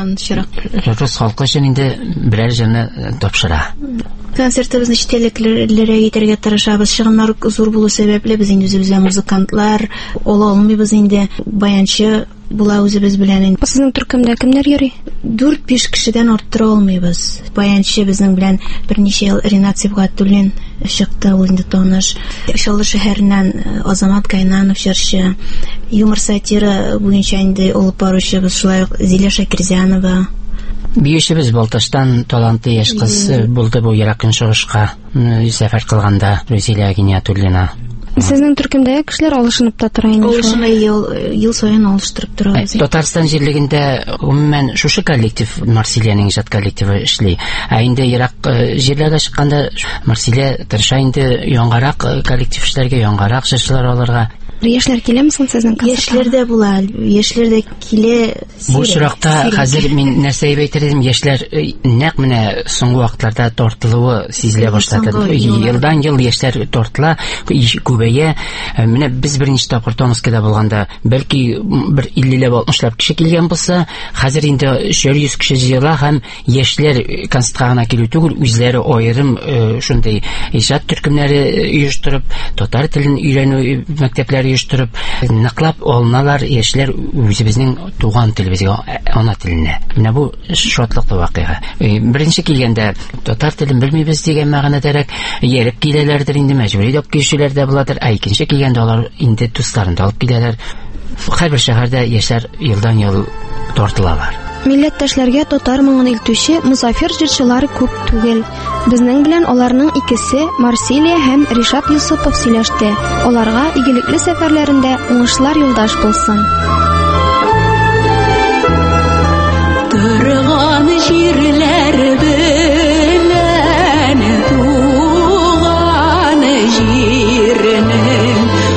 рус халкы өчен инде берәр җырны тапшыра. Концертыбызны читәлекләргә итәргә тырышабыз. Чыгымнар зур булу сәбәпле без инде үзебездә музыкантлар ала алмыйбыз инде. Баянчы була үзебез белән инде. Сезнең төркемдә кемнәр йөри? 4-5 кешедән арттыра алмыйбыз. Баянчы безнең белән берничә ел Ринат Сибгатуллин чыкты, ул инде таныш. Шаллы шәһәреннән Азамат Кайнанов җырчы, юмор сатира буенча инде алып баручыбыз, шулай ук Зилә Шакирзянова. Биючебез Балташтан талантлы яшь кыз булды бу ерак көнчыгышка сәфәр кылганда, Рузилә Гиниятуллина. Сезнең төркемдәге кешеләр алышынып та тора инде. Алышына ел саен алыштырып торабыз. Татарстан җирлегендә гомумән шушы коллектив Марсилиянең иҗат коллективы эшли. Инде ерак җирләргә чыкканда Марсилия тырыша инде яңарак коллектив эшләргә, яңарак җырчылар алырга. Яшьләр киләме соң сезнең концертка? Яшьләр дә була, яшьләр дә килә. Бу чиракта хәзер мин нәрсә әйтер идем, яшьләр нәкъ менә соңгы вакытларда тартылуы сизелә башлады. Елдан ел яшьләр тартыла, күбәя. Менә без беренче тапкыр Томскида булганда, бәлки бер 50-60 кеше килгән булса, хәзер инде 400 кеше җыела һәм яшьләр концертка гына килү түгел, үзләре аерым шундый иҗат төркемнәре оештырып, татар телен өйрәнү мәктәпләре оештырып, ныклап алыналар яшьләр үзебезнең туган телебезгә, ана теленә. Менә бу шатлыклы вакыйга. Беренче килгәндә татар телен белмибез дигән мәгънәдәрәк ярып киләләрдер, инде мәҗбүри дип кешеләр дә буладыр. Икенче килгәндә алар инде дусларын да алып киләләр. Һәрбер шәһәрдә яшьләр елдан ел тартылалар. Милләттәшләргә татар моңын илтүче мусафир җырчылар күп түгел. Безнең белән аларның икесе Марсилия һәм Ришат Юсупов сөйләште. Аларга игелекле сәфәрләрендә уңышлар юлдаш булсын. Торган җирләр белән туган җирнең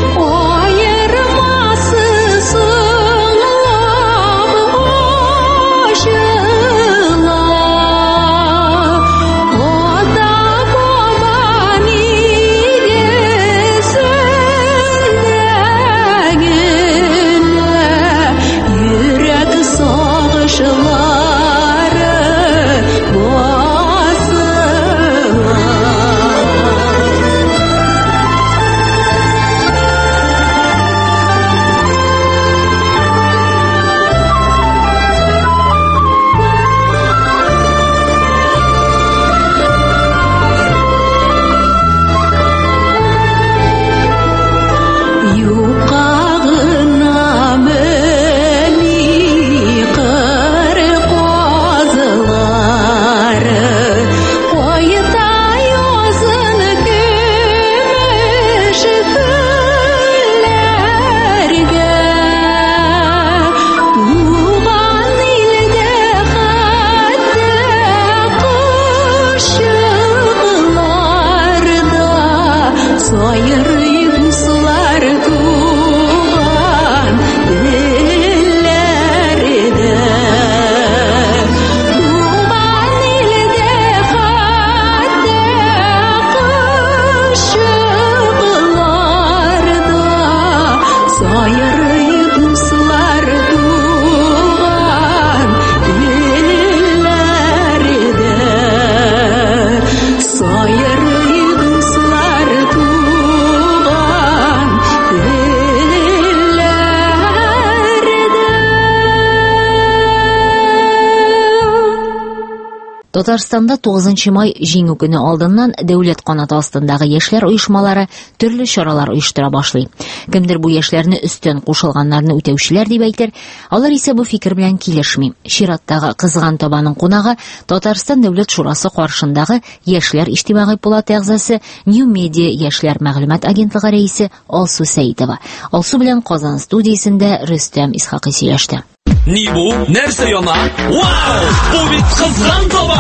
Татарстанда 9 май җиңү көне алдыннан дәүләт канаты астындагы яшьләр оешмалары төрле чаралар оештыра башлый. Кемдер бу яшьләрне өстен кушылганнарны үтәүчеләр дип әйтер, алар исә бу фикер белән килешми. Чираттагы кызган табаның кунагы Татарстан дәүләт шурасы каршындагы яшьләр иҗтимагый палата әгъзасы New Media яшьләр мәгълүмат агентлыгы рәисе Алсу Сәйтова. Алсу белән Казан студиясендә Рөстәм Исхакый сөйләште. Ни бу? Нәрсә яна? Вау! Бу бит кызган таба!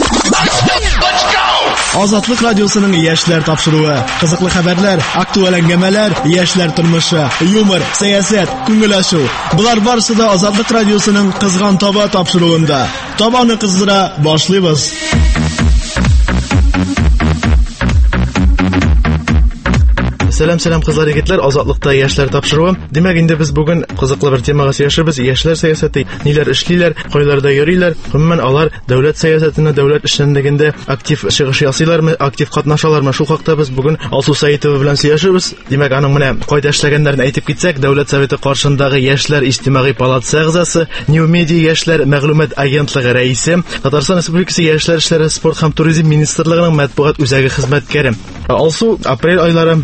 Азатлык радиосының яшьләр тапшыруы, кызыклы хәбәрләр, актуаль әңгәмәләр, яшьләр тормышы, юмор, сәясәт, күңел ачу. Булар барысы да Азатлык радиосының кызган таба тапшыруында. Табаны кыздыра башлыйбыз. Сәлам кызлар, егетләр, Азатлыкта яшьләр тапшыруы. Димәк, инде без бүген кызыклы бер темага сөйләшәбез. Яшьләр сәясәте, ниләр эшлиләр, кайларда йөриләр, гомумән алар дәүләт сәясәтенә, дәүләт эшчәнлегендә актив чыгыш ясыйлармы, актив катнашалармы? Шул хакта без бүген Алсу Сәйтова белән сөйләшәбез. Димәк, аның менә кайда эшләгәннәрен әйтеп китсәк, Дәүләт Советы каршындагы яшьләр иҗтимагый палатасы әгъзасы, New Media яшьләр мәгълүмат агентлыгы рәисе, Татарстан Республикасы Яшьләр эшләре, спорт һәм туризм министрлыгының матбугат үзәге хезмәткәре. Алсу, апрель айлары, май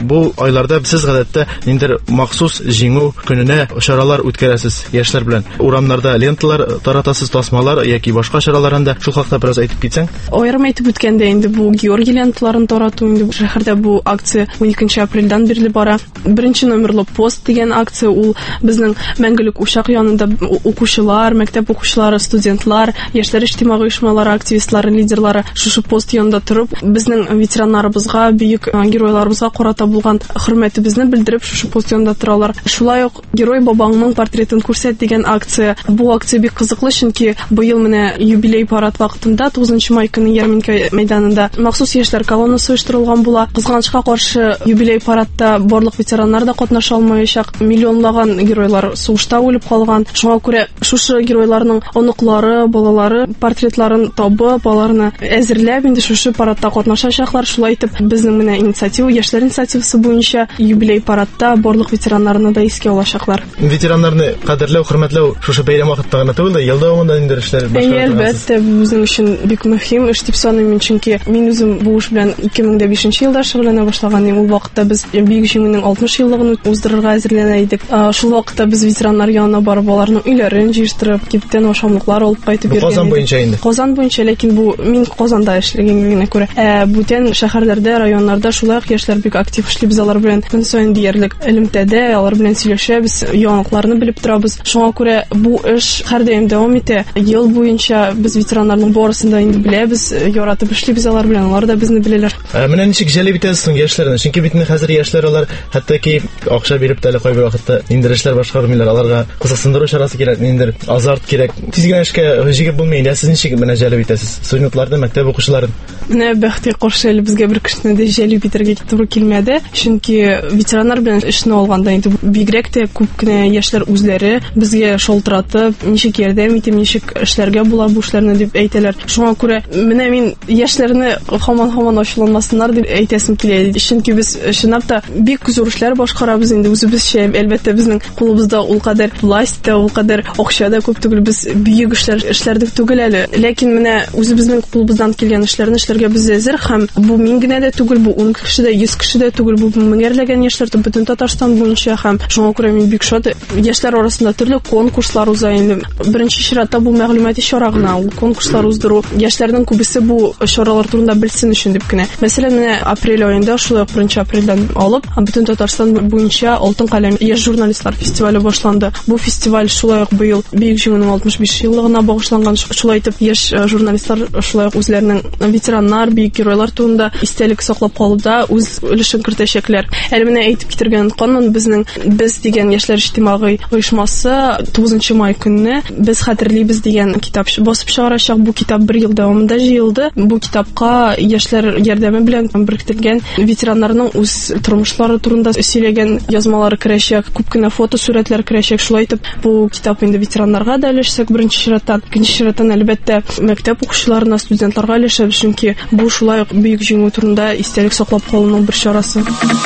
бу айларда сез гадәттә ниндер махсус җиңү көненә чаралар үткәрәсез яшьләр белән? Урамнарда ленталар таратасыз, тасмалар яки башка чараларында шул хакта бераз әйтеп китсәң? Аерым әйтеп үткәндә инде бу Георгий ленталарын тарату инде шәһәрдә бу акция 12 апрельдән бирле бара. Беренче номерлы пост дигән акция ул безнең мәңгелек учак янында укучылар, мәктәп укучылары, студентлар, яшьләр иҗтимагый оешмалары активистлары, лидерлары шушы пост янында торып, безнең ветераннарыбызга, бөек геройларыбызга карата булган хөрмәтебезне белдереп шушы пост янында торалар. Шулай ук Герой бабаңның портретын күрсәт дигән акция. Бу акция бик кызыклы, чөнки быел менә юбилей парад вакытында 9 май көне Ярминка мәйданында махсус яшьләр колоннасы оештырылган була. Кызганычка каршы юбилей парадта барлык ветераннар да катнаша алмаячак. Миллионлаган геройлар сугышта үлеп калган. Шуңа күрә шушы геройларның оныклары, балалары портретларын табып, аларны әзерләп инде шушы парадта катнашачаклар. Шулай итеп безнең менә инициатива, яшьләр инициативасы буенча юбилей парадта барлык ветераннарны да искә алачаклар. Ветераннарны кадерләү, хөрмәтләү шушы бәйрәм вакытта гына түгел, ел дәвамында инде эшләр башкарып. Әлбәттә, безнең өчен бик мөһим эш дип саныймын, чөнки мин үзем бу эш белән 2005 елда шөгыльләнә башлаган идем. Ул вакытта без бөек җиңүнең 60 еллыгын уздырырга әзерләнә идек. Шул вакытта без ветераннар янына барып, аларның өйләрен җыштырып, киптән ашамлыклар алып кайтып биргән. Казан буенча инде. Казан буенча, ләкин бу мин Казанда эшләгәнгә күрә. Бүтән шәһәрләрдә, районнарда шулай ук яшьләр бик актив эшли, без алар белән көн саен диярлек элемтәдә, алар белән сөйләшәбез, яңалыкларны белеп торабыз. Шуңа күрә бу эш һәрдаим дәвам итә. Ел буенча без ветераннарның барысын да инде беләбез, яратып эшлибез алар белән, алар да безне беләләр. Менә ничек җәлеп итәсез яшьләрне? Чөнки бит хәзер яшьләр алар хәтта акча биреп тә кайбер вакытта инде эшләр башкармыйлар. Аларга кызыксындыру чарасы кирәк, инде азарт кирәк. Тиз генә эшкә җигеп булмый инде. Сез ничек менә җәлеп итәсез? Студентларны, мәктәп укучыларын. Менә бәхти каршы әле безгә бер кешене дә җәлеп итәргә туры килмәде. Чөнки ветераннар белән эшне алганда инде бигрәк тә күп кенә яшьләр үзләре безгә шалтыратып, ничек ярдәм итеп, ничек эшләргә була бу эшләрне дип әйтәләр. Шуңа күрә менә мин яшьләрне һаман ачуланмасыннар дип әйтәсем килә. Чөнки без чынлап та бик зур эшләр башкарабыз инде үзебезчә. Әлбәттә безнең кулыбызда ул кадәр власть та, ул кадәр акча да күп түгел. Без бөек эшләрдек түгел әле. Ләкин менә үзебезнең кулыбыздан килгән эшләрне эшләргә без әзер, һәм бу мин генә дә түгел, бу 10 кеше дә, 100 кеше дә түгел, бу меңәрләгән яшьләр бөтен Татарстан буенча, һәм шуңа күрә мин бик шат. Яшьләр арасында төрле конкурслар уза инде. Беренче чиратта бу мәгълүмати чара гына, ул конкурслар уздыру. Яшьләрнең күбесе бу чаралар турында белсен өчен дип кенә. Мәсәлән, менә апрель аенда, шулай 1 апрельдән алып, бөтен Татарстан буенча Алтын каләм яшь журналистлар фестивале башланды. Бу фестиваль шулай ук быел бөек җиңүнең 65 еллыгына багышланган. Шулай итеп, яшь журналистлар шулай ук үзләренең ветераннар, бөек геройлар турында истәлек саклап калуда үз өлешен кертәчәкләр. Әле менә әйтеп китергән канун безнең без дигән яшьләр иҗтимагый оешмасы 9 май көнне без хәтерлибез дигән китап басып чыгарачак. Бу китап 1 ел дәвамында җыелды. Бу китапка яшьләр ярдәме белән беркетелгән ветераннарның үз тормышлары турында сөйләгән язмалары керәчәк, күп кенә фото сурәтләр керәчәк. Шулай итеп, бу китап инде ветераннарга да өлешсәк беренче чираттан, икенче чираттан әлбәттә мәктәп укучыларына, студентларга өлешәбез, чөнки бу шулай ук бөек җиңү турында истәлек саклап калуның бер чарасы.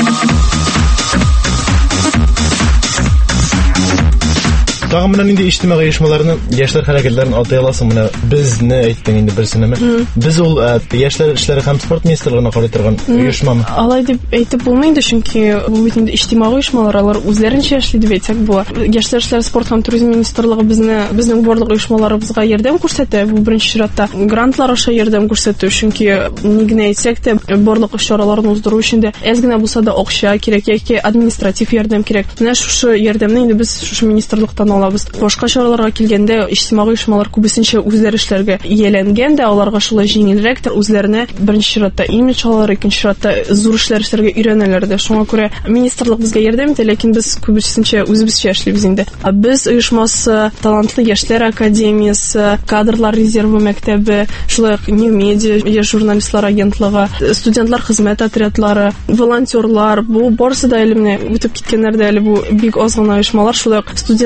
Тагын менә инде иҗтимагый оешмаларны, яшьләр хәрәкәтләрен атай аласың. Менә безне әйттең инде берсенеме? Без ул яшьләр эшләре һәм спорт министрлыгына карый торган оешмамы? Алай дип әйтеп булмый инде, чөнки бу бит инде иҗтимагый оешмалар, алар үзләренчә эшли дип әйтсәк була. Яшьләр эшләре, спорт һәм туризм министрлыгы безнең барлык оешмаларыбызга ярдәм күрсәтә. Бу беренче чиратта грантлар аша ярдәм күрсәтү, чөнки ни генә әйтсәк тә барлык чараларны уздыру өчен дә әз генә булса да акча кирәк, яки административ ярдәм кирәк. Менә шушы ярдәмне инде без шушы министрлыктан алабыз. Башка чараларга килгәндә иҗтимагый оешмалар күбесенчә үзләре эшләргә ияләнгән дә, аларга шулай җиңелрәктер. Үзләренә беренче чиратта имидж алалар, икенче чиратта зур эшләр эшләргә өйрәнәләр дә. Шуңа күрә министрлык безгә ярдәм итә, ләкин без күбесенчә үзебезчә эшлибез инде. Без оешмасы, талантлы яшьләр академиясе, кадрлар резервы мәктәбе, шулай ук New Media, яшь журналистлар агентлыгы, студентлар хезмәт отрядлары, волонтерлар, бу барысы да әле менә үтеп киткәннәр дә әле бу бик аз гына оешмалар, шулай ук студентлар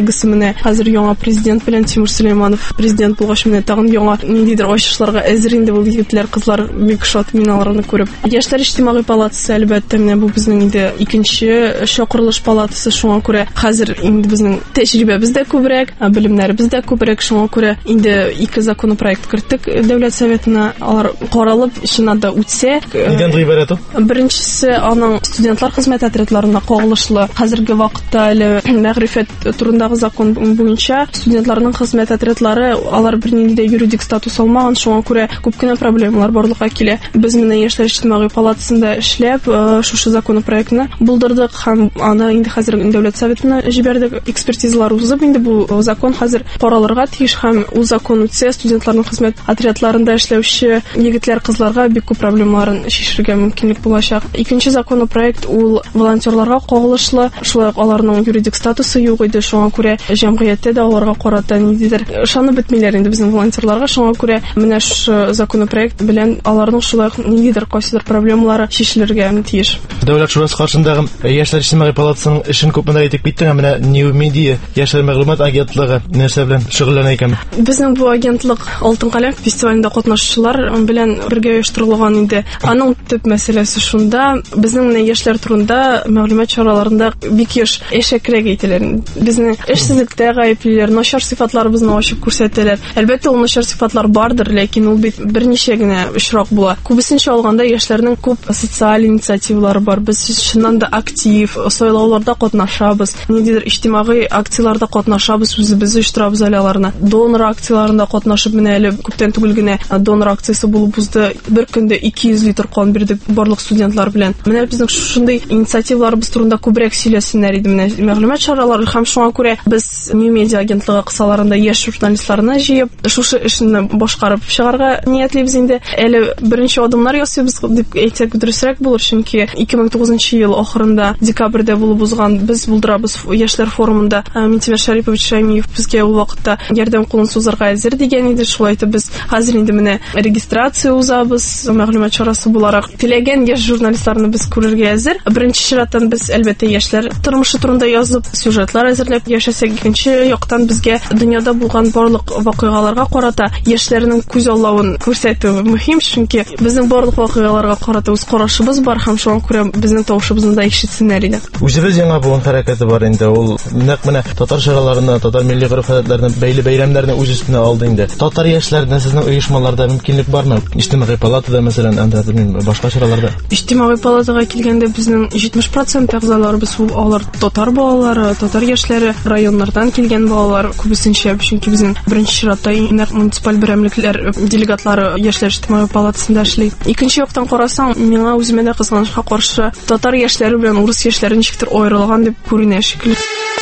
билгесе менә хәзер яңа президент белән Тимур Сөләйманов президент булгач менә тагын яңа ниндидер ачышларга әзер инде бу егетләр, кызлар бик шат мин аларны күреп. Яшьләр иҗтимагый палатасы әлбәттә менә бу безнең инде икенче чакырылыш палатасы, шуңа күрә хәзер инде безнең тәҗрибәбез дә күбрәк, белемнәребез дә күбрәк, шуңа күрә инде 2 законопроект керттек дәүләт советына, алар каралып чыннан да үтсә. Нидән гыйбарәт ул? Беренчесе аның студентлар хезмәт отрядларына кагылышлы. Хәзерге вакытта әле мәгърифәт турындагы закон буенча студентларның хезмәт отрядлары алар бернинди дә юридик статус алмаган, шуңа күрә күп кенә проблемалар барлыкка килә. Без менә Яшьләр иҗтимагый палатасында эшләп, шушы законопроектны булдырдык һәм аны инде хәзер дәүләт советына җибәрдек. Экспертизалар узып, инде бу закон хәзер каралырга тиеш һәм ул закон үтсә, студентларның хезмәт отрядларында эшләүче егетләр, кызларга бик күп проблемаларын шишергә мөмкинлек булачак. Икенче законопроект ул волонтерларга кагылышлы, шулай ук аларның юридик статусы юк иде, шуңа күрә җәмгыятьтә дә аларга карата ниндидер ышанып бетмиләр инде безнең волонтерларга, шуңа күрә менә шу законопроект белән аларның шулай ниндидер кайсыдыр проблемалары шишелергә тиеш. Дәүләт шурасы каршындагы Яшьләр иҗтимагый палатасының эшен күпме әйтеп киттең, менә New Media Яшьләр мәгълүмат агентлыгы нәрсә белән шөгыльләнә икән? Безнең бу агентлык Алтын каләм фестивалендә катнашучылар белән бергә оештырылган инде. Аның төп мәсьәләсе шунда, безнең менә яшьләр турында мәгълүмат чараларында бик еш эшәкрәк әйтәләр. Безнең эшсезлектә гаеплиләр, начар сыйфатларыбызны ачып күрсәтәләр. Әлбәттә, ул начар сыйфатлар бардыр, ләкин ул бит берничә генә очрак була. Күбесенчә алганда яшьләрнең күп социаль инициативалары бар. Без чыннан да актив сайлауларда катнашабыз, ниндидер иҗтимагый акцияларда катнашабыз, үзебез оештырабыз аларны. Донор акцияларында катнашып, менә әле күптән түгел генә донор акциясе булып узды. Бер көндә 200 литр кан бирдек барлык студентлар белән. Менә безнең шундый инициативаларыбыз турында күбрәк сөйләсеннәр иде менә мәгълүмат чаралары, һәм шуңа күрә без New Media агентлыгы кысаларында яшь журналистларны җыеп, шушы эшне башкарып чыгарга ниятлибез инде. Әле беренче адымнар ясыйбыз дип әйтсәк дөресрәк булыр, чөнки 2009 ел ахырында декабрьдә булып узган без булдырабыз яшьләр форумында Минтимер Шарипович Шаймиев безгә ул вакытта ярдәм кулын сузарга әзер дигән иде. Шулай итеп без хәзер инде менә регистрация узабыз, мәгълүмат чарасы буларак теләгән яшь журналистларны без күрергә әзер. Беренче чираттан без әлбәттә яшьләр тормышы турында язып, сюжетлар әзерләп яшәсәк, икенче яктан безгә дөньяда булган барлык вакыйгаларга карата яшьләрнең күз аллавын күрсәтү мөһим, чөнки безнең барлык вакыйгаларга карата үз карашыбыз бар һәм шуңа күрә безнең тавышыбызны да ишетсеннәр иде. Үзебез яңа буын хәрәкәте бар инде, ул нәкъ менә татар чараларына, татар милли гореф-гадәтләренә бәйле бәйрәмнәрне үз өстенә алды инде. Татар яшьләренә сезнең оешмаларда мөмкинлек бармы? Иҗтимагый палатада, мәсәлән, анда башка чараларда. Иҗтимагый палатага килгәндә безнең 70% әгъзаларыбыз алар татар балалары, татар яшьләре, районнардан килгән балалар күбесенчә, чөнки безнең беренче чиратта муниципаль берәмлекләр делегатлары яшьләр иҗтимагый палатасында эшли. Икенче яктан карасаң, миңа үземә дә кызганычка каршы татар яшьләре белән урыс яшьләре ничектер аерылган дип күренә шикелле.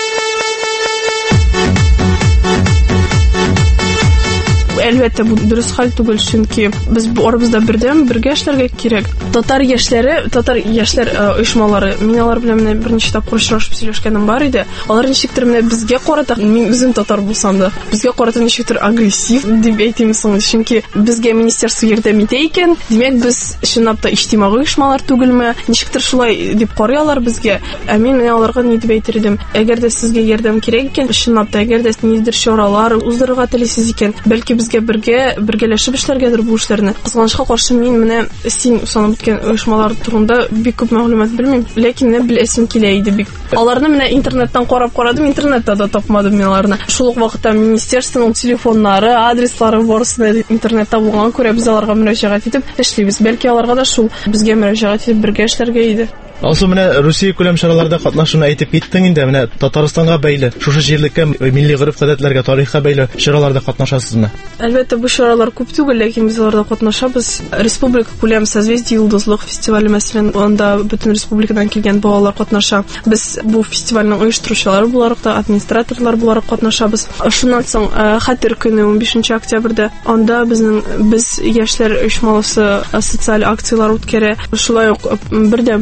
Әлбәттә, бу дөрес хәл түгел, чөнки без барыбыз да бергә эшләргә кирәк. Татар яшьләр оешмалары, мин алар белән менә берничә тапкыр очрашып сөйләшкәнем бар иде. Алар ничектер менә безгә карата, мин үзем татар булсам да, безгә карата ничектер агрессив дип әйтим соң, чөнки безгә министерство ярдәм итә икән. Димәк, без чынлап та иҗтимагый оешмалар түгелме? Ничектер шулай дип карыйлар безгә. Ә мин менә аларга ни дип әйтер идем? Әгәр дә сезгә ярдәм кирәк икән, чынлап та әгәр дә ниндидер чаралар уздырырга телисез икән, бәлки безгә бергәләшеп эшләргәдер бу эшләрне. Кызганычка каршы, мин менә син санап үткән оешмалар турында бик күп мәгълүмат белмим, ләкин менә беләсем килә иде бик. Аларны менә интернеттан карадым, интернетта да тапмадым мин аларны. Шул ук вакытта министерствоның телефоннары, адреслары барысы интернетта булган күрә без аларга мөрәҗәгать итеп эшлибез. Бәлки аларга да шул безгә мөрәҗәгать итеп бергә эшләргә иде. Алсу менә Русия күләм чараларда катнашуны әйтеп киттең инде, менә Татарстанга бәйле, шушы җирлеккә, милли гореф-гадәтләргә, тарихка бәйле чараларда катнашасызмы? Әлбәттә, бу чаралар күп түгел, ләкин без аларда катнашабыз. Республика күләм созвездие йолдызлык фестивале, мәсәлән, анда бөтен республикадан килгән балалар катнаша. Без бу фестивальнең оештыручылары буларак та, администраторлар буларак катнашабыз. Шуннан соң Хәтер көне 15 октябрьдә анда без яшьләр оешмалысы социаль акциялар үткәрә. Шулай ук бердәмлек көне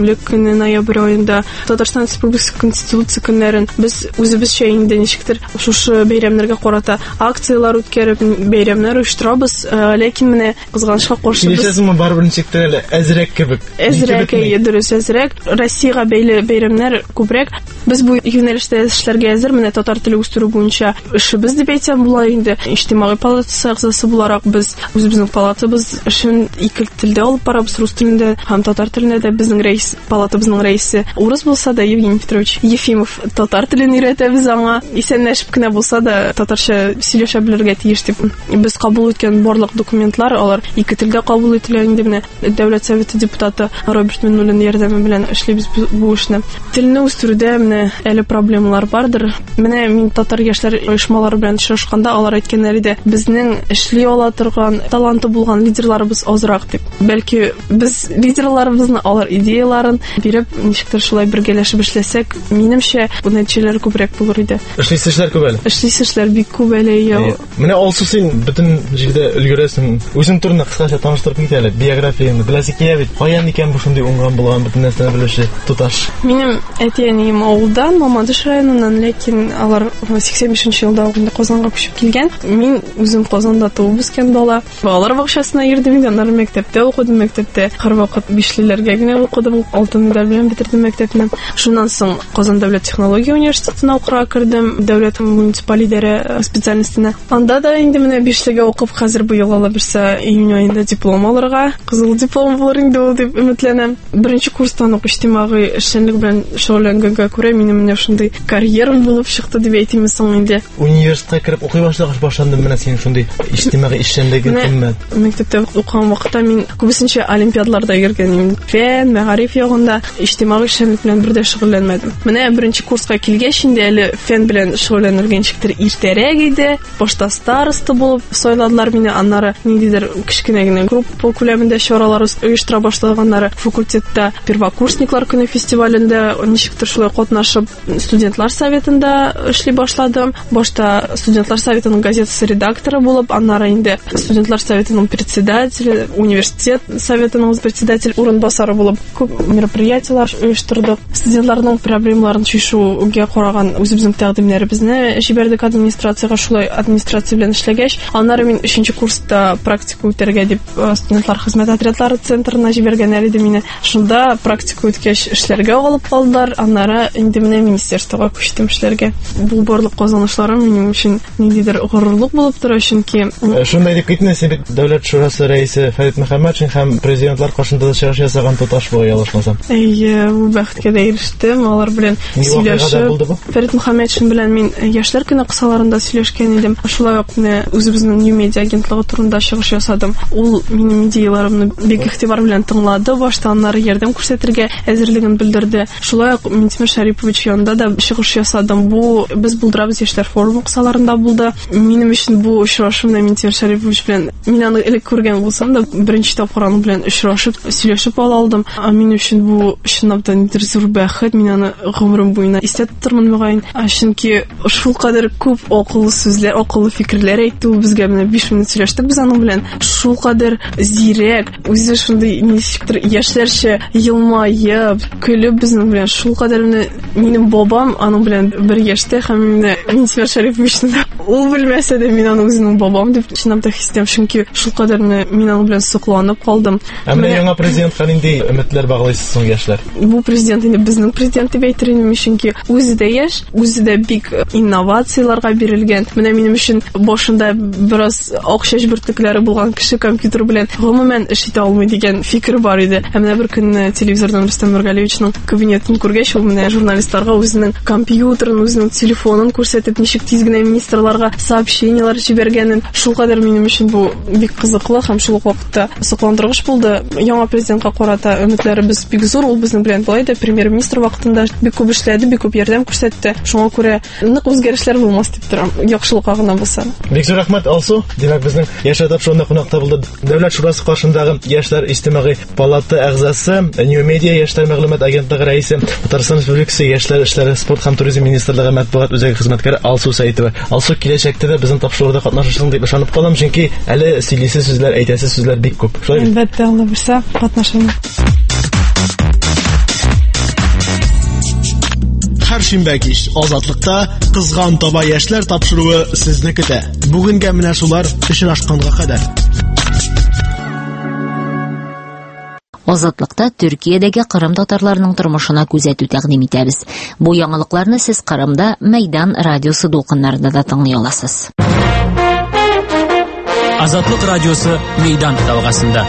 көне ноябрь айында Татарстан Республикасы Конституция көннәрен без үзебезчә инде ничектер шушы бәйрәмнәргә карата акциялар үткәреп бәйрәмнәр оештырабыз, ләкин менә кызганычка каршы без Киләсезме барыбер ничектер әзрәк кебек. Әзрәк дөрес әзрәк Россиягә бәйле бәйрәмнәр күбрәк. Без бу юнәлештә эшләргә әзер, менә татар теле үстерү буенча эшебез дип әйтсәм була инде. Иҗтимагый палатасы әгъзасы буларак без үзебезнең палатабыз эшен ике телдә алып барабыз, рус телендә һәм татар телендә дә. Безнең палатабызның рәисе урыс булса да Евгений Петрович Ефимов татар телен өйрәтәбез аңа. Исәнләшеп кенә булса да татарча сөйләшә белергә тиеш дип. Без кабул иткән барлык документлар алар ике телдә кабул ителә инде. Менә Дәүләт Советы депутаты Роберт Миннуллин ярдәме белән эшлибез бу эшне. Телне үстерүдә менә әле проблемалар бардыр. Менә мин татар яшьләр оешмалары белән очрашканда алар әйткәннәр иде, безнең эшли ала торган, таланты булган лидерларыбыз азрак дип. Бәлки без лидерларыбызны алар идеяларын биреп, ничектер шулай бергәләшеп эшләсәк, минемчә бу нәтиҗәләр күбрәк булыр иде. Эшлисешләр күп әле. Эшлисешләр бик күп әле. Менә алсу син бөтен җирдә өлгерәсең. Үзең турында кыскача таныштырып кит әле. Биографияңны беләсең бит. Каян икән бу шундый уңган булган бөтен нәрсәне белүче туташ? Минем әти-әнием авылдан, Мамадыш районыннан, ләкин алар 85 елда Казанга күчеп килгән. Мин үзем Казанда туып үскән бала. Балалар бакчасына йөрдем, аннары мәктәптә укыдым, мәктәптә һәрвакыт 5-леләргә генә укыдым, алтын медаль белән бетердем мәктәпне. Шуннан соң Казан дәүләт технология университетына укырга кирдем, дәүләт муниципаль идарә специалистына. Анда да инде менә 5-легә укып, хәзер бу ел ала берсә июнь аенда диплом алырга, кызыл диплом булыр инде ул дип өметләнәм. Беренче курстан ук иҗтимагый эшчәнлек белән шөгыльләнгәнгә күрә минем менә шундый карьерам булып чыкты дип әйтим соң инде. Университетка кирип укый башлагач башландым менә син шундый иҗтимагый эшчәнлеге кыммәт. Мәктәптә укыган вакытта мин күбесенчә олимпиадаларда йөргәнем. Фән, мәгариф ягында иҗтимагый эшчәнлек белән бер дә шөгыльләнмәдем. Менә беренче курска килгәч инде әле фән белән шөгыльләнергә ничектер иртәрәк иде. Башта староста булып сайладылар мине, аннары ниндидер кичкенә генә группа күләмендә чаралар оештыра башлаганнары. Факультетта первокурсниклар көне фестивалендә ничектер шулай катнашып, студентлар советында эшли башладым. Башта студентлар советының газетасы редакторы булып, аннары инде студентлар советының председателе, университет советының председатель урынбасары булып күп мероприятиялар оештырдык. Студентларның проблемаларын чишүгә караган үзебезнең тәкъдимнәребезне җибәрдек администрациягә. Шулай администрация белән эшләгәч, аннары мин 3нче курста практика үтәргә дип студентлар хезмәт отрядлары центрына җибәргәннәр иде мине. Шунда практика үткәч эшләргә алып калдылар. Аннары инде менә министерствога күчтем эшләргә. Бу барлык казанышларым минем өчен ниндидер горурлык булып тора, чөнки шундай дип китне син бит дәүләт шурасы рәисе Фәрит Мөхәммәтшин һәм президентлар каршында да чыгыш ясаган туташ бу ялышмасам. Бу бәхеткә дә ирештем. Алар белән сөйләшеп, Фәрит Мөхәммәтшин белән мин яшьләр көне кысаларында сөйләшкән идем. Шулай ук үзебезнең New Media агентлыгы турында чыгыш ясадым. Ул минем идеяларымны бик игътибар белән тыңлады. Башта аннары ярдәм күрсәтергә әзерлеген белдерде. Шулай ук Минтимер Шарипович янында да чыгыш ясадым. Бу без булдырабыз яшьләр форумы кысаларында булды. Минем өчен бу очрашу менә Минтимер Шарипович белән мин аны элек күргән булсам да беренче тапкыр аны белән очрашып, сөйләшеп ала алдым. Минем өчен бу чынлап да зур бәхет. Мин аны гомерем буена истә тотырмын мөгаен. Чөнки шул кадәр күп акыллы сүзләр, акыллы фикерләр әйтте ул безгә. Менә 5 минут сөйләштек без аның белән. Шул кадәр зирәк, үзе шундый ничектер яшьләрчә елмаеп, көлеп безнең белән. Шул кадәр минем бабам аның белән бер яшьтә һәм менә Минтимер Шариповичны ул белмәсә дә мин аны үзенең бабам дип чынлап та хис итәм. Чөнки шул кадәр мин аның белән сокланып калдым. Менә яңа президентка нинди өметләр баглыйсыз соң яшьләр? Бу президент инде безнең президент дип әйтер идем, чөнки үзе дә яшь, үзе дә бик инновацияларга бирелгән. Менә минем өчен башында бераз акча бөртекләре булган кеше компьютер белән гомумән эш итә алмый дигән фикер бар иде. Менә бер көнне телевизордан Рөстәм Нургалиевичның кабинетын күргәч, ул менә журналистларга үзенең компьютерын, үзенең телефонын күрсәтеп, ничек тиз генә министрларга сообщениялар җибәргәнен. Шул кадәр минем өчен бу бик кызыклы һәм шул ук вакытта сокландыргыч булды. Яңа президентка карата өметләребез бик зур. Ул безнең белән булай да премьер-министр вакытында бик күп эшләде, бик күп ярдәм күрсәтте. Шуңа күрә нык үзгәрешләр булмас дип торам. Яхшылыкка гына булса. Бик зур рәхмәт Алсу. Димәк безнең яшьләр тапшыруында кунакта булды Дәүләт шурасы каршындагы яшьләр иҗтимагый палата әгъзасы, New Media яшьләр мәгълүмат агентлыгы рәисе, Татарстан Республикасы яшьләр эшләре, спорт һәм туризм министрлыгы матбугат үзәге хезмәткәре Алсу Сәйтова. Алсу, киләчәктә дә безнең тапшыруда катнашырсың дип ышанып калам, чөнки әле сөйлисе сүзләр, әйтәсе сүзләр бик күп. Әлбәттә, Алла берсә катнашам. Якшинбе кич Азатлыкта кызган таба яшьләр тапшыруы сезне көтә. Бүгенгә менә шулар очрашканга кадәр. Азатлыкта Төркиядәге Кырым татарларының тормышына күзәтү тәкъдим итәбез. Бу яңалыкларны сез Кырымда Мәйдан радиосы дулкыннарында да тыңлый аласыз. Азатлык радиосы Мәйдан талгасында.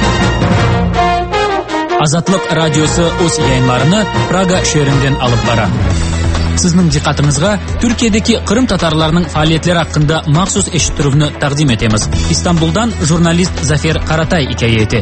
Азатлык радиосы үз yayınlarını Прага шәһәреннән алып бара. Сезнең диққатыгызга Төркиядәге Кырым татарларының фәалиятләре хакында махсус эшиттүрүне тәкъдим итәбез. Истанбулдан журналист Зафер Каратай хикәяте.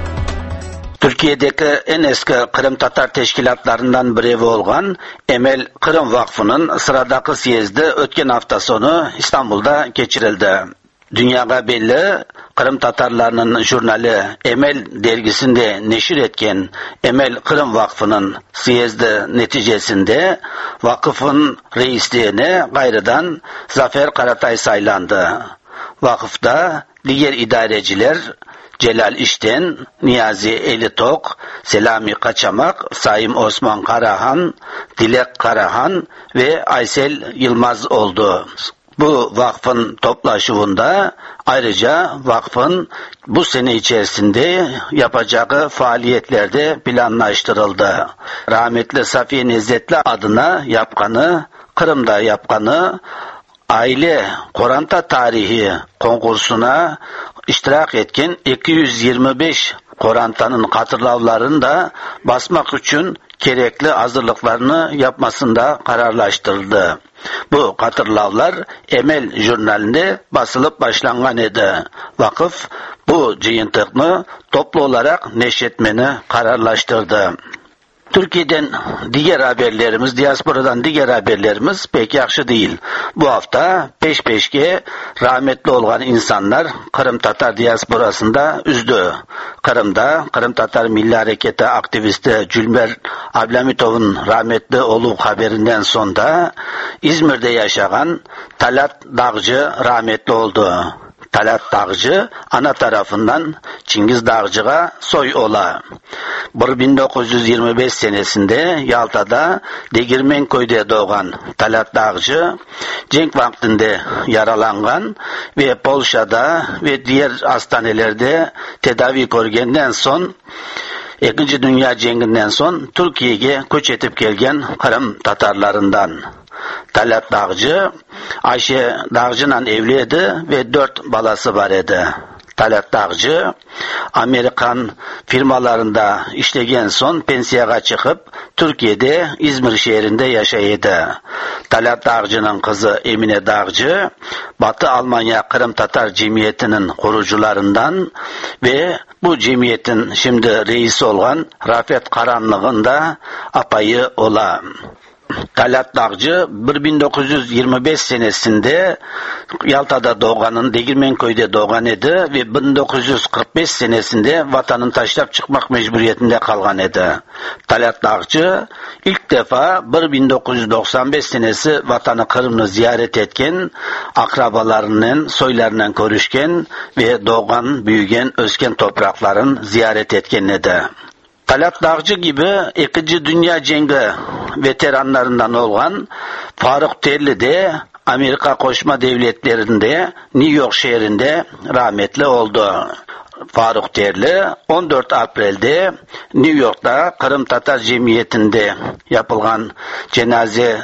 Türkiye'deki en eski Kırım Tatar teşkilatlarından biri olan Emel Kırım Vakfı'nın sıradaki siyezdi ötken hafta sonu İstanbul'da geçirildi. Dünyaya belli Kırım Tatarlarının jurnali Emel dergisinde neşir etken Emel Kırım Vakfı'nın siyezdi neticesinde vakıfın reisliğine gayrıdan Zafer Karatay saylandı. Vakıfta diğer idareciler Celal İşten, Niyazi Elitok, Selami Kaçamak, Saim Osman Karahan, Dilek Karahan ve Aysel Yılmaz oldu. Bu vakfın toplaşımında ayrıca vakfın bu sene içerisinde yapacağı faaliyetlerde planlaştırıldı. Rahmetli Safiye Nezzetli adına yapkanı, Kırım'da yapkanı, Aile Koranta Tarihi konkursuna iştirak etken 225 Koranta'nın hatırlavlarını da basmak için gerekli hazırlıklarını yapmasında kararlaştırıldı. Bu hatırlavlar Emel jurnalinde basılıp başlangan idi. Vakıf bu jıyıntıkны toplu olarak neşretmeni kararlaştırdı. Türkiye'den diğer haberlerimiz, diasporadan diğer haberlerimiz pek yakşı değil. Bu hafta peş-peşke rahmetli olan insanlar Kırım Tatar diasporasında üzdü. Kırım'da Kırım Tatar Milli Hareketi aktivisti Cülmer Ablamitov'un rahmetli olduğu haberinden sonra İzmir'de yaşayan Talat Dağcı rahmetli oldu. Talat Dağcı ana tarafından Çingiz Dağcı'ga soy ola. 1925 senesinde Yalta'da Degirmenköy'de doğan Talat Dağcı, cenk vaktinde yaralangan ve Polşa'da ve diğer hastanelerde tedavi görgenden son 2. Dünya Cenginden son Türkiye'ye göç etip gelgen Kırım Tatarlarından. Talat Dağcı, Ayşe Dağcı'nın evliydi ve 4 balası var idi. Talat Dağcı, Amerikan firmalarında işlegen son pensiyaga çıkıp, Türkiye'de İzmir şehrinde yaşaydı. Talat Dağcı'nın kızı Emine Dağcı, Batı Almanya Kırım Tatar Cemiyeti'nin kurucularından ve bu cemiyetin şimdi reisi olan Rafet Karanlığı'nda apayı ola. Talat Dağcı 1925 senesinde Yalta'da doğanın, Degirmenköy'de doğan idi ve 1945 senesinde vatanın taşlap çıkmak mecburiyetinde kalgan idi. Talat Dağcı ilk defa 1995 senesi vatanı Kırım'ı ziyaret etken, akrabalarının, soylarından görüşken ve doğan, büyügen, özken toprakların ziyaret etken idi. Talat Dağcı gibi 2. Dünya Cengi veteranlarından olan Faruk Terli de Amerika Koşma Devletleri'nde New York şehrinde rahmetli oldu. Faruk Terli 14 April'de New York'ta Kırım Tatar Cemiyeti'nde yapılan cenaze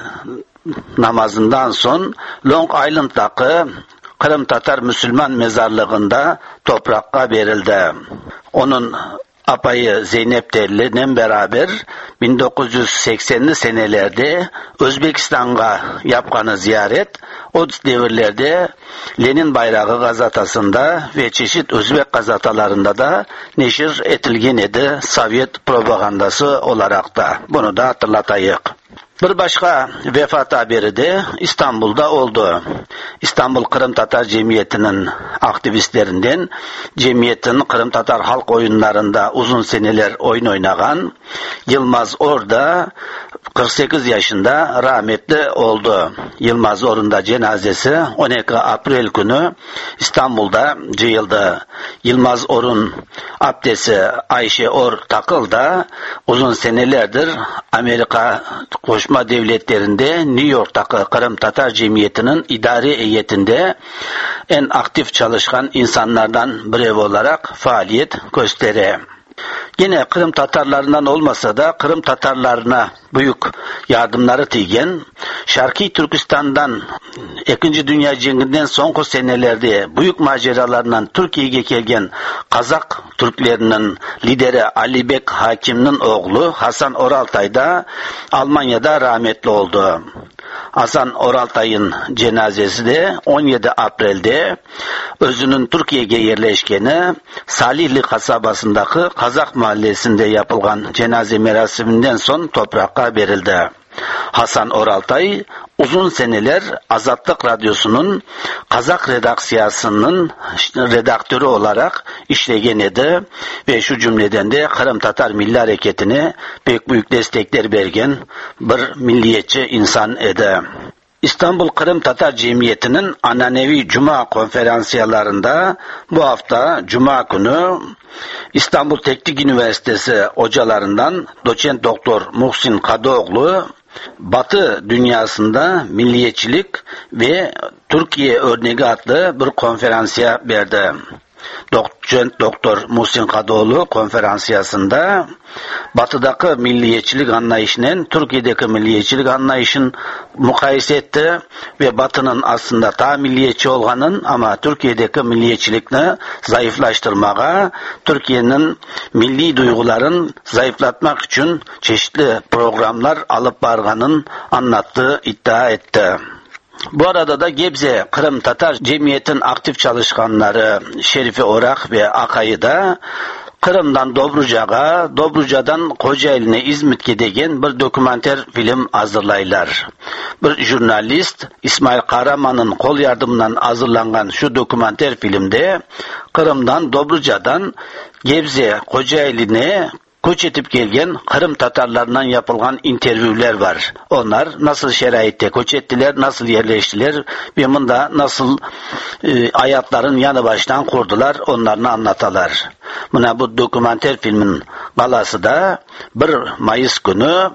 namazından son Long Island'daki Kırım Tatar Müslüman mezarlığında toprakka verildi. Onun apayı Zeynep Terli'yle beraber 1980'li senelerde Özbekistan'a yapkanı ziyaret, o devirlerde Lenin Bayrağı gazetasında ve çeşit Özbek gazetalarında da neşir etilgen idi Sovyet propagandası olarak da. Bunu da hatırlatayık. Bir başka vefat haberi de İstanbul'da oldu. İstanbul Kırım Tatar Cemiyeti'nin aktivistlerinden, cemiyetin Kırım Tatar halk oyunlarında uzun seneler oyun oynayan Yılmaz Orda 48 yaşında rahmetli oldu. Yılmaz Or'un da cenazesi 12 April günü İstanbul'da cıyıldı. Yılmaz Or'un abdesi Ayşe Or Takıl da uzun senelerdir Amerika Koşma Birleşmiş Devletleri'nde New York'taki Kırım Tatar Cemiyeti'nin idari heyetinde en aktif çalışan insanlardan biri olarak faaliyet gösteriyor. Yine Kırım Tatarlarından olmasa da Kırım Tatarlarına büyük yardımları tiygen, Şarkı Türkistan'dan 2. Dünya Cenginden sonki senelerde büyük maceralarından Türkiye'ye gelgen Kazak Türklerinin lideri Alibek Hakim'nin oğlu Hasan Oraltay da Almanya'da rahmetli oldu. Hasan Oraltay'ın cenazesi de 17 April'de özünün Türkiye'ye yerleşkeni Salihli kasabasındaki Kazak mahallesinde yapılgan cenaze merasiminden son toprağa verildi. Hasan Oraltay uzun seneler Azatlık Radyosu'nun Kazak redaksiyasının redaktörü olarak işlegen idi ve şu cümleden de Kırım Tatar Milli Hareketi'ne pek büyük destekler bergen bir milliyetçi insan idi. İstanbul Kırım Tatar Cemiyeti'nin Ananevi Cuma konferansiyalarında bu hafta Cuma günü İstanbul Teknik Üniversitesi hocalarından doçent doktor Muhsin Kadıoğlu Batı dünyasında milliyetçilik ve Türkiye örneği adlı bir konferansiya verdi. Doçent Doktor Muhsin Kadıoğlu konferansiyasında Batı'daki milliyetçilik anlayışının Türkiye'deki milliyetçilik anlayışını mukayese etti ve Batı'nın aslında ta milliyetçi olganın ama Türkiye'deki milliyetçilikni zayıflaştırmağa, Türkiye'nin milli duyguların zayıflatmak için çeşitli programlar alıp barganın anlattığı iddia etti. Bu arada da Gebze Kırım Tatar Cemiyet'in aktif çalışkanları Şerife Orak ve Akay'ı da Kırım'dan Dobruca'ya, Dobruca'dan Kocaeli'ne İzmit'e degen bir dokumenter film hazırlaylar. Bir jurnalist İsmail Karaman'ın kol yardımından hazırlanan şu dokumenter filmde Kırım'dan Dobruca'dan Gebze Kocaeli'ne koç etip gelgen Kırım Tatarlarından yapılgan interviewler var. Onlar nasıl şeraitte koç ettiler, nasıl yerleştiler ve bunda nasıl hayatların yanı baştan kurdular, onlarını anlatalar. Buna bu dokumenter filmin galası da 1 Mayıs günü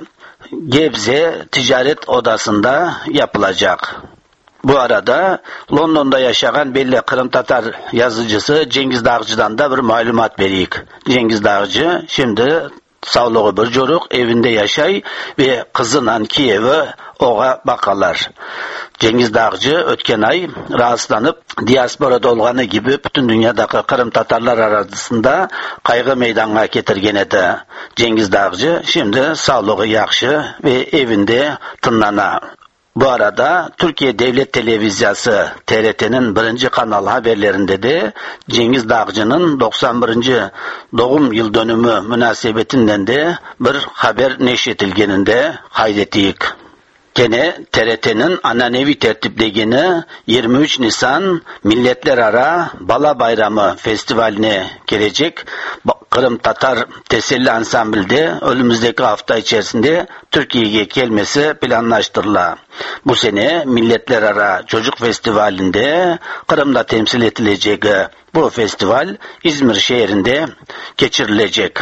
Gebze Ticaret Odası'nda yapılacak. Bu arada London'da yaşayan belli Kırım Tatar yazıcısı Cengiz Dağcı'dan da bir malumat vereyik. Cengiz Dağcı şimdi sağlığı bir joruk evinde yaşay ve kızınan Kiev'e oğa bakalar. Cengiz Dağcı ötken ay rahatsızlanıp diasporada olganı gibi bütün dünyadaki Kırım Tatarlar arasında kaygı meydana getirgen edi. Cengiz Dağcı şimdi sağlığı yaxşı ve evinde tınlana. Bu arada Türkiye Devlet Televizyası TRT'nin 1. kanal haberlerinde de Cengiz Dağcı'nın 91. doğum yıl dönümü münasebetinden de bir haber neşretilgeninde kaydettik. Gene TRT'nin Ananevi tertiplegeni 23 Nisan Milletler Ara Bala Bayramı Festivali'ne gelecek. Kırım Tatar Teselli Ansambil'de önümüzdeki hafta içerisinde Türkiye'ye gelmesi planlaştırıla. Bu sene Milletler Ara Çocuk Festivali'nde Kırım'da temsil edilecek bu festival İzmir şehrinde geçirilecek.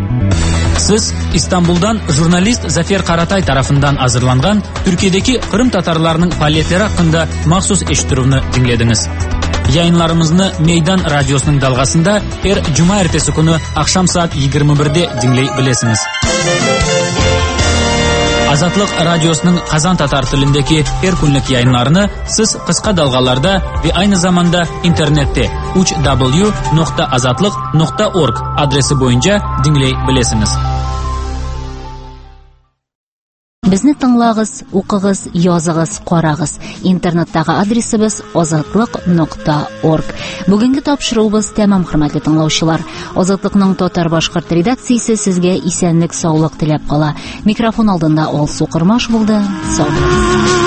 Siz İstanbul'dan jurnalist Zafer Karatay tarafından hazırlangan Türkiye'deki Kırım Tatarlarının faaliyetleri hakkında mahsus eşittiruvni dinlediniz. Yayınlarımızı Meydan Radyosu'nun dalgasında her Cuma ertesi günü akşam saat 21'de dinley bilesiniz. Azatlık Radyosu'nun Kazan Tatar tilindeki her günlük yayınlarını siz kısa dalgalarda ve aynı zamanda internette www.azatlık.org adresi boyunca dinley bilesiniz. Bizni tingлагыз, o'qig'iz, yozig'iz, qarag'iz. Internetdagi adresimiz ozodliq.org. Bugungi topshiruvimiz tamam, hurmatli tinglovchilar. Ozodliqning Tatar boshqirt redaksiyasi sizga esenlik, sog'lik tilab qola. Mikrofon oldinda Olsu Qurmosh bo'ldi. Sog' bo'ling.